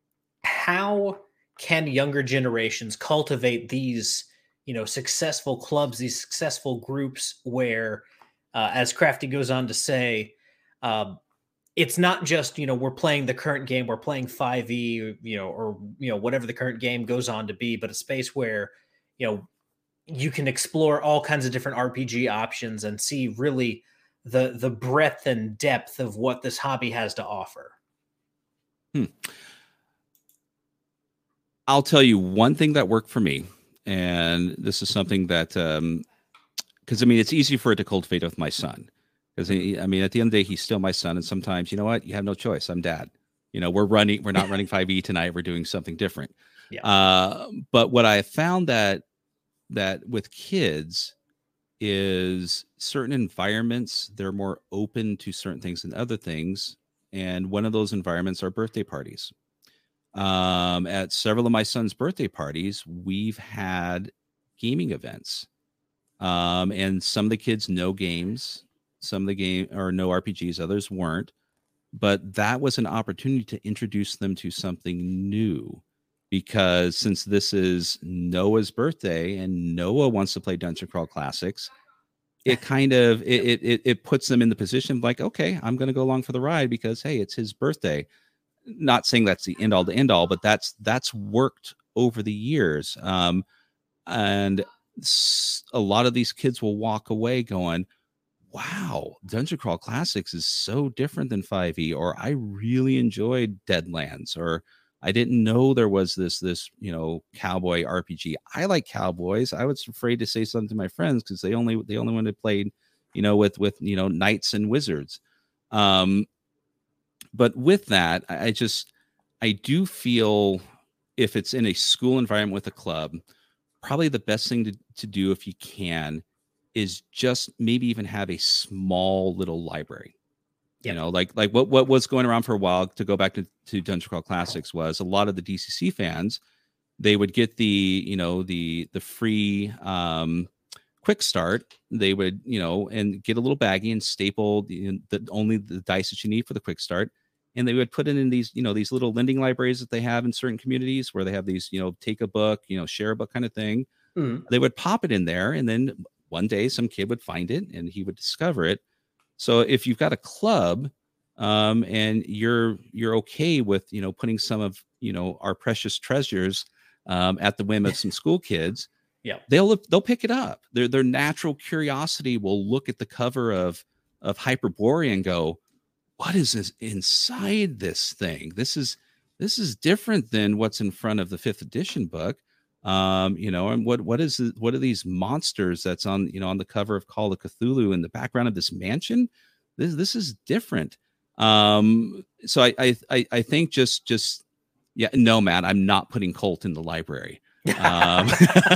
how can younger generations cultivate these, you know, successful clubs, these successful groups where, uh, as Crafty goes on to say, uh, it's not just, you know, we're playing the current game, we're playing five E, you know, or, you know, whatever the current game goes on to be, but a space where, you know, you can explore all kinds of different R P G options and see really the, the breadth and depth of what this hobby has to offer. Hmm. I'll tell you one thing that worked for me, and this is something that, um, because I mean, it's easy for it to cultivate with my son. Because I mean, at the end of the day, he's still my son, and sometimes, you know what, you have no choice. I'm dad. You know, we're running, we're not running five E tonight. We're doing something different. Yeah. Uh, but what I found that that with kids is certain environments, they're more open to certain things than other things, and one of those environments are birthday parties. Um, at several of my son's birthday parties, we've had gaming events. Um, and some of the kids know games, some of the game or no R P Gs, others weren't. But that was an opportunity to introduce them to something new, because since this is Noah's birthday and Noah wants to play Dungeon Crawl Classics, it kind of it it it puts them in the position of like, okay, I'm going to go along for the ride because hey, it's his birthday. Not saying that's the end all to end all, but that's that's worked over the years. Um, and a lot of these kids will walk away going, wow, Dungeon Crawl Classics is so different than five E, or I really enjoyed Deadlands, or I didn't know there was this, this, you know, cowboy R P G. I like cowboys. I was afraid to say something to my friends because they only, they only wanted to play, you know, with, with, you know, knights and wizards. Um, But with that, I just, I do feel if it's in a school environment with a club, probably the best thing to, to do if you can is just maybe even have a small little library. Yep. You know, like like what, what was going around for a while, to go back to, to Dungeon Crawl Classics, was a lot of the D C C fans, they would get the, you know, the the free um, quick start. They would, you know, and get a little baggie and staple the, the only the dice that you need for the quick start. And they would put it in these, you know, these little lending libraries that they have in certain communities where they have these, you know, take a book, you know, share a book kind of thing. Mm. They would pop it in there, and then one day some kid would find it and he would discover it. So if you've got a club um, and you're you're okay with, you know, putting some of, you know, our precious treasures um, at the whim of some school kids, Yeah. they'll they'll pick it up. Their their natural curiosity will look at the cover of of Hyperborea and go, "What is this inside this thing? This is this is different than what's in front of the fifth edition book." Um, you know, and what what is it, what are these monsters that's on you know on the cover of Call of Cthulhu in the background of this mansion? This this is different. Um, so I I I I think just just yeah, no, Matt, I'm not putting Colt in the library. Um,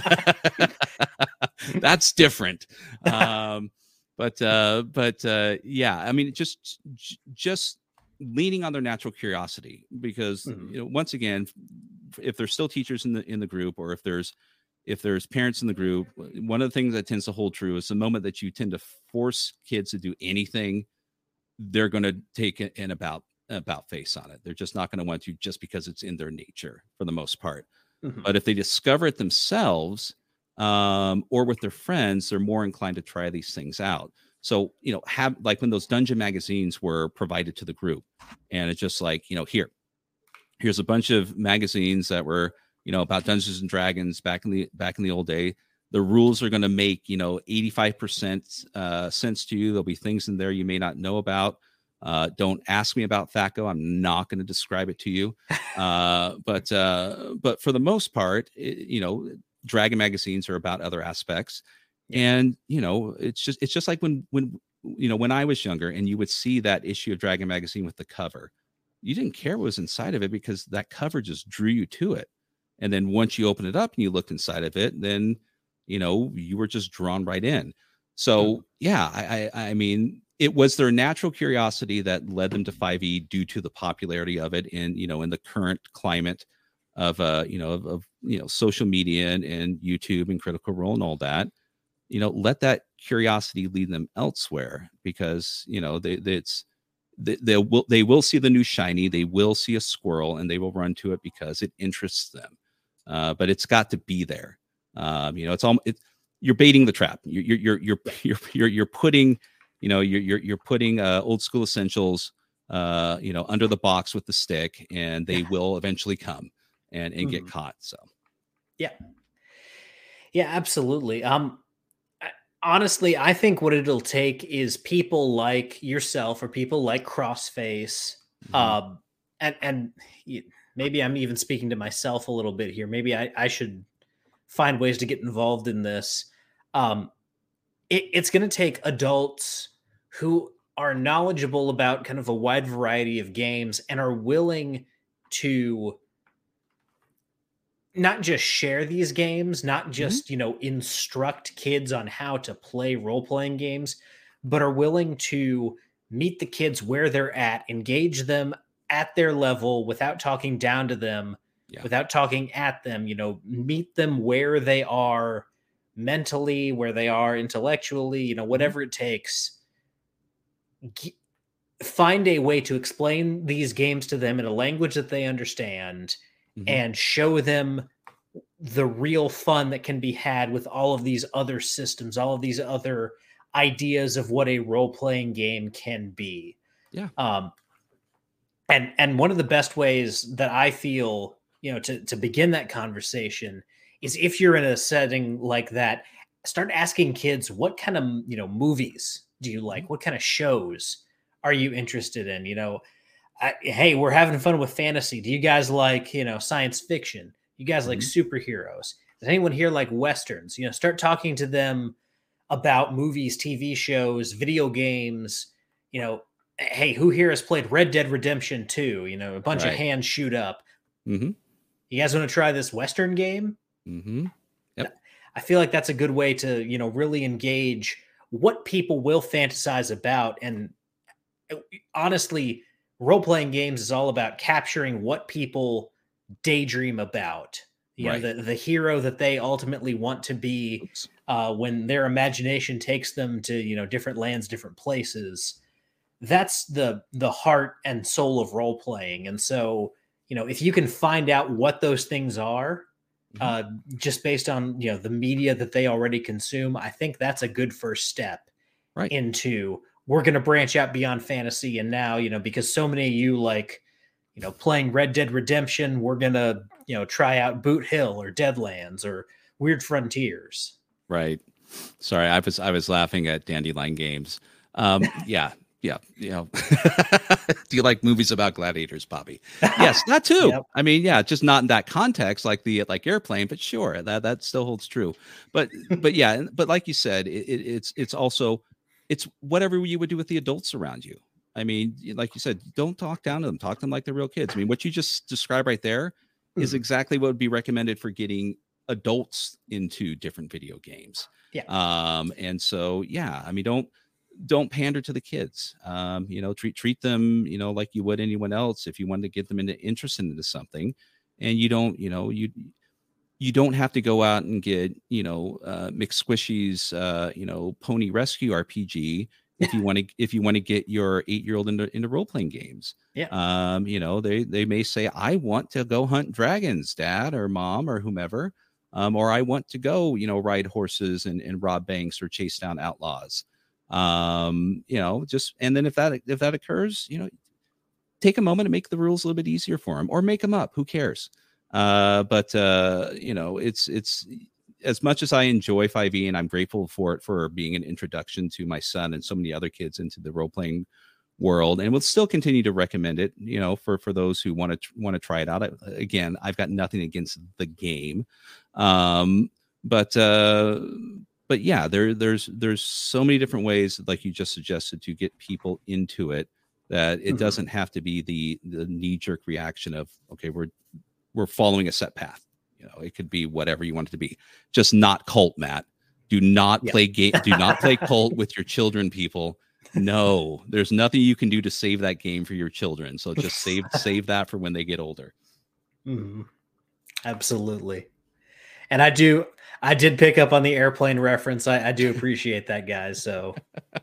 that's different. Um, but uh, but uh, yeah, I mean, just just leaning on their natural curiosity, because Mhm. you know, once again, if there's still teachers in the in the group, or if there's if there's parents in the group, one of the things that tends to hold true is the moment that you tend to force kids to do anything, they're going to take an about about face on it. They're just not going to want to, just because it's in their nature for the most part. Mhm. But if they discover it themselves, um, or with their friends, they're more inclined to try these things out. So, you know, have like when those dungeon magazines were provided to the group, and it's just like, you know, here, here's a bunch of magazines that were, you know, about Dungeons and Dragons back in the back in the old day. The rules are going to make, you know, eighty-five percent uh, sense to you. There'll be things in there you may not know about. Uh, don't ask me about THAC0. I'm not going to describe it to you. Uh, but uh, but for the most part, it, you know, Dragon magazines are about other aspects. Yeah. And, you know, it's just it's just like when when you know, when I was younger and you would see that issue of Dragon magazine with the cover, you didn't care what was inside of it because that cover just drew you to it. And then once you open it up and you looked inside of it, then, you know, you were just drawn right in. So, Mhm. yeah, I, I, I mean, it was their natural curiosity that led them to five E due to the popularity of it in, you know, in the current climate of, uh, you know, of, of you know, social media and, and YouTube and Critical Role and all that. You know, let that curiosity lead them elsewhere, because, you know, they, they it's, they, they will they will see the new shiny, they will see a squirrel, and they will run to it because it interests them. Uh, but it's got to be there. Um, you know, it's all it, you're baiting the trap. You're you're you're you're you're you're putting, you know, you're you're you're putting uh, old school essentials, uh, you know, under the box with the stick, and they will eventually come and and get Mhm. caught. So Yeah. Yeah, absolutely. Um, I, honestly, I think what it'll take is people like yourself or people like Crossface, mhm. um, and and y- maybe I'm even speaking to myself a little bit here. Maybe I, I should find ways to get involved in this. Um, it, it's going to take adults who are knowledgeable about kind of a wide variety of games and are willing to not just share these games, not Mhm. just, you know, instruct kids on how to play role-playing games, but are willing to meet the kids where they're at, engage them at their level without talking down to them, Yeah. without talking at them, you know, meet them where they are mentally, where they are intellectually, you know, Mhm. whatever it takes. G- Find a way to explain these games to them in a language that they understand Mhm. and show them the real fun that can be had with all of these other systems, all of these other ideas of what a role playing game can be. Yeah. Um, and and one of the best ways that I feel, you know, to to begin that conversation is if you're in a setting like that, start asking kids what kind of, you know, movies do you Mhm. like? What kind of shows are you interested in? You know, I, hey, we're having fun with fantasy. Do you guys like, you know, science fiction? You guys like Mhm. superheroes? Does anyone here like westerns? You know, start talking to them about movies, T V shows, video games. You know, hey, who here has played Red Dead Redemption two? You know, a bunch of Right. hands shoot up. Mhm. You guys want to try this western game? Mhm. Yep. I feel like that's a good way to, you know, really engage what people will fantasize about. And uh, honestly, role playing games is all about capturing what people daydream about. You know, Right. the the hero that they ultimately want to be Oops. uh, when their imagination takes them to, you know, different lands, different places. That's the the heart and soul of role playing. And so, you know, if you can find out what those things are, Mhm. uh, just based on, you know, the media that they already consume, I think that's a good first step Right. into we're going to branch out beyond fantasy. And now, you know, because so many of you like, you know, playing Red Dead Redemption, we're going to, you know, try out Boot Hill or Deadlands, or Weird Frontiers. Right. Sorry, I was I was laughing at Dandelion Games. Um, yeah, yeah, you know. Do you like movies about gladiators, Bobby? Yes, that too. Yep. I mean, yeah, just not in that context, like the like Airplane, but sure, that that still holds true. But but yeah, but like you said, it, it, it's it's also it's whatever you would do with the adults around you. I mean, like you said, don't talk down to them. Talk to them like they're real kids. I mean, what you just described right there mm. is exactly what would be recommended for getting adults into different video games. Yeah. Um, and so, yeah, I mean, don't, don't pander to the kids. Um, you know, treat, treat them, you know, like you would anyone else. If you wanted to get them into interested into something, and you don't, you know, you, you don't have to go out and get, you know, uh, McSquishy's, uh, you know, Pony Rescue R P G. If you want to, if you want to get your eight-year-old into, into role-playing games, yeah, um, you know, they, they may say, I want to go hunt dragons, dad or mom or whomever. Um, or I want to go, you know, ride horses and, and rob banks or chase down outlaws. Um, you know, just, and then if that, if that occurs, you know, take a moment to make the rules a little bit easier for them or make them up. Who cares? Uh, but, uh, you know, it's, it's as much as I enjoy five E and I'm grateful for it, for being an introduction to my son and so many other kids into the role-playing world, and we'll still continue to recommend it, you know, for for those who want to want to try it out. I, again, I've got nothing against the game, um but uh but yeah, there there's there's so many different ways, like you just suggested, to get people into it, that it mm-hmm. doesn't have to be the the knee-jerk reaction of, okay, we're we're following a set path. You know, it could be whatever you want it to be, just not cult. Matt, do not yeah. play game do not play cult with your children, people. No, there's nothing you can do to save that game for your children. So just save save that for when they get older. Mm, absolutely. And I do, I did pick up on the Airplane reference. I, I do appreciate that, guys. So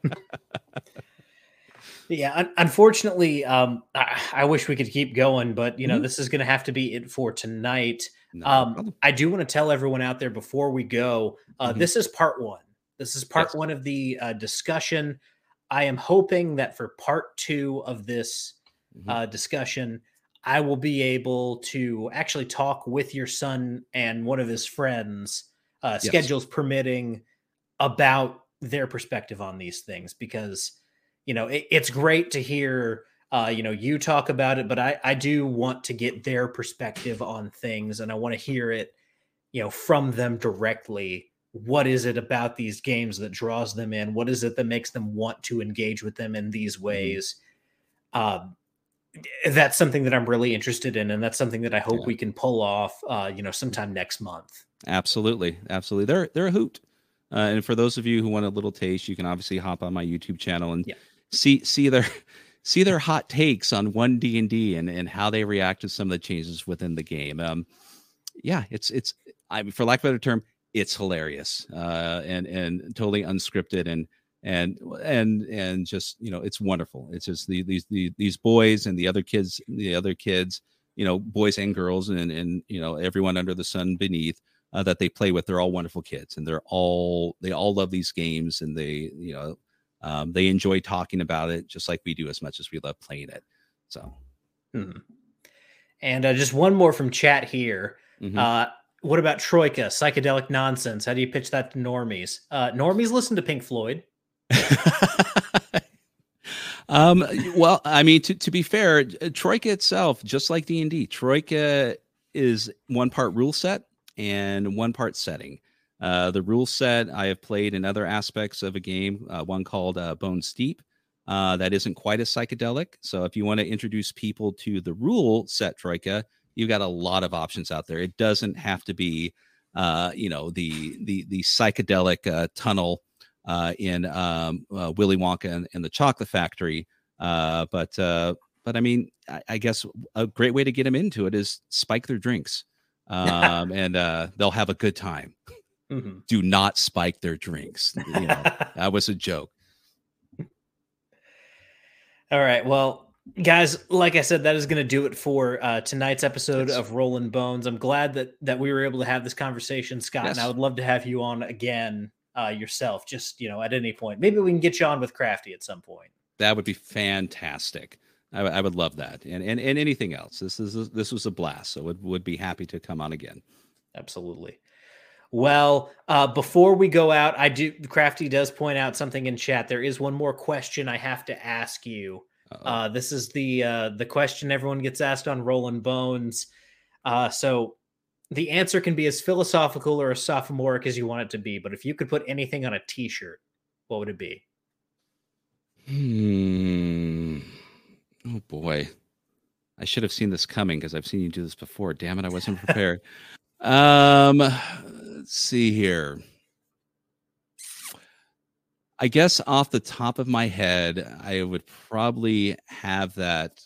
yeah, un- unfortunately, um, I, I wish we could keep going, but you know, mm-hmm. this is going to have to be it for tonight. No um, I do want to tell everyone out there before we go, uh, mm-hmm. this is part one. This is part yes. one of the uh, discussion. I am hoping that for part two of this mm-hmm. uh, discussion, I will be able to actually talk with your son and one of his friends, uh, yes. schedules permitting, about their perspective on these things, because, you know, it, it's great to hear, uh, you know, you talk about it, but I, I do want to get their perspective on things, and I want to hear it, you know, from them directly. What is it about these games that draws them in? What is it that makes them want to engage with them in these ways? Mm-hmm. Um, that's something that I'm really interested in, and that's something that I hope yeah. we can pull off, uh, you know, sometime next month. Absolutely. Absolutely. They're, they're a hoot. Uh, and for those of you who want a little taste, you can obviously hop on my YouTube channel and yeah. see, see their, see their hot takes on one D and D and, and how they react to some of the changes within the game. Um, yeah, it's, it's, I mean, for lack of a better term, it's hilarious, uh, and, and totally unscripted, and, and, and, and just, you know, it's wonderful. It's just the, these, the, these boys and the other kids, the other kids, you know, boys and girls, and, and, you know, everyone under the sun beneath, uh, that they play with. They're all wonderful kids, and they're all, they all love these games, and they, you know, um, they enjoy talking about it just like we do, as much as we love playing it. So, hmm. and uh, just one more from chat here. Mm-hmm. Uh, What about Troika, psychedelic nonsense? How do you pitch that to normies? Uh, normies listen to Pink Floyd. um, well, I mean, to, to be fair, Troika itself, just like D and D, Troika is one part rule set and one part setting. Uh, the rule set I have played in other aspects of a game, uh, one called uh, Bones Deep, uh, that isn't quite as psychedelic. So if you want to introduce people to the rule set Troika, you've got a lot of options out there. It doesn't have to be, uh, you know, the the the psychedelic uh, tunnel uh, in um, uh, Willy Wonka and, and the Chocolate Factory. Uh, but uh, but I mean, I, I guess a great way to get them into it is spike their drinks, um, and uh, they'll have a good time. Mm-hmm. Do not spike their drinks. You know, that was a joke. All right. Well, guys, like I said, that is going to do it for uh, tonight's episode yes. of Rollin' Bones. I'm glad that that we were able to have this conversation, Scott, yes. and I would love to have you on again uh, yourself, just, you know, at any point. Maybe we can get you on with Crafty at some point. That would be fantastic. I, I would love that. And, and and anything else. This is this was a blast, so would would be happy to come on again. Absolutely. Well, uh, before we go out, I do. Crafty does point out something in chat. There is one more question I have to ask you. Uh-oh. Uh, this is the uh, the question everyone gets asked on Rolling Bones. Uh, so the answer can be as philosophical or as sophomoric as you want it to be. But if you could put anything on a T-shirt, what would it be? Hmm. Oh boy. I should have seen this coming because I've seen you do this before. Damn it, I wasn't prepared. um, let's see here. I guess off the top of my head, I would probably have that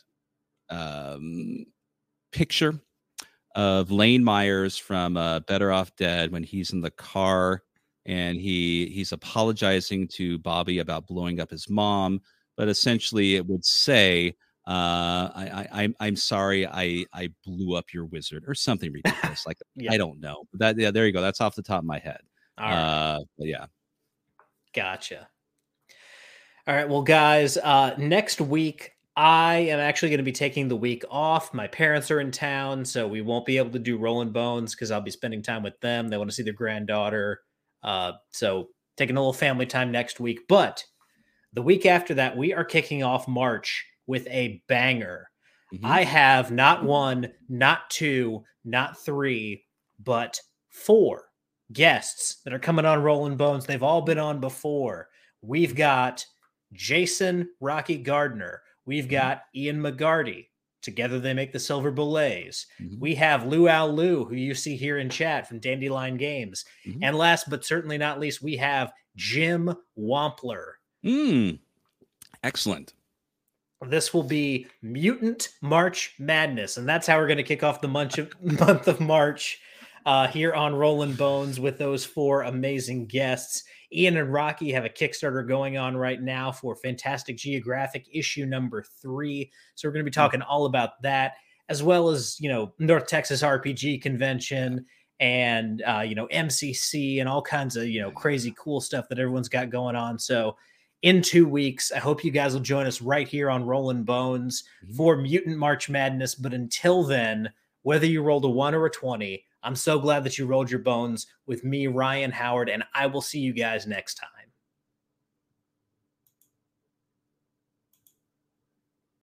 um, picture of Lane Myers from uh, Better Off Dead when he's in the car and he he's apologizing to Bobby about blowing up his mom, but essentially it would say, uh, I, I, I'm I'm sorry I I blew up your wizard or something ridiculous like Yeah. I don't know. That yeah, there you go. That's off the top of my head. All right. Uh, but yeah. Gotcha. All right. Well, guys, uh, next week, I am actually going to be taking the week off. My parents are in town, so we won't be able to do Rolling Bones because I'll be spending time with them. They want to see their granddaughter. Uh, so taking a little family time next week. But the week after that, we are kicking off March with a banger. Mhm. I have not one, not two, not three, but four guests that are coming on Rolling Bones. They've all been on before. We've got Jason Rocky Gardner. We've got Ian McGarty. Together they make the Silver Billets. Mhm. We have Luau Lu, who you see here in chat from Dandelion Games. Mhm. And last but certainly not least, we have Jim Wampler. Mm. Excellent. This will be Mutant March Madness, and that's how we're going to kick off the month of, month of March uh, here on Rolling Bones with those four amazing guests. Ian and Rocky have a Kickstarter going on right now for Fantastic Geographic issue number three. So we're going to be talking all about that, as well as, you know, North Texas R P G Convention and, uh, you know, M C C and all kinds of, you know, crazy cool stuff that everyone's got going on. So in two weeks, I hope you guys will join us right here on Rolling Bones Mhm. for Mutant March Madness. But until then, whether you rolled a one or a twenty, I'm so glad that you rolled your bones with me, Ryan Howard, and I will see you guys next time.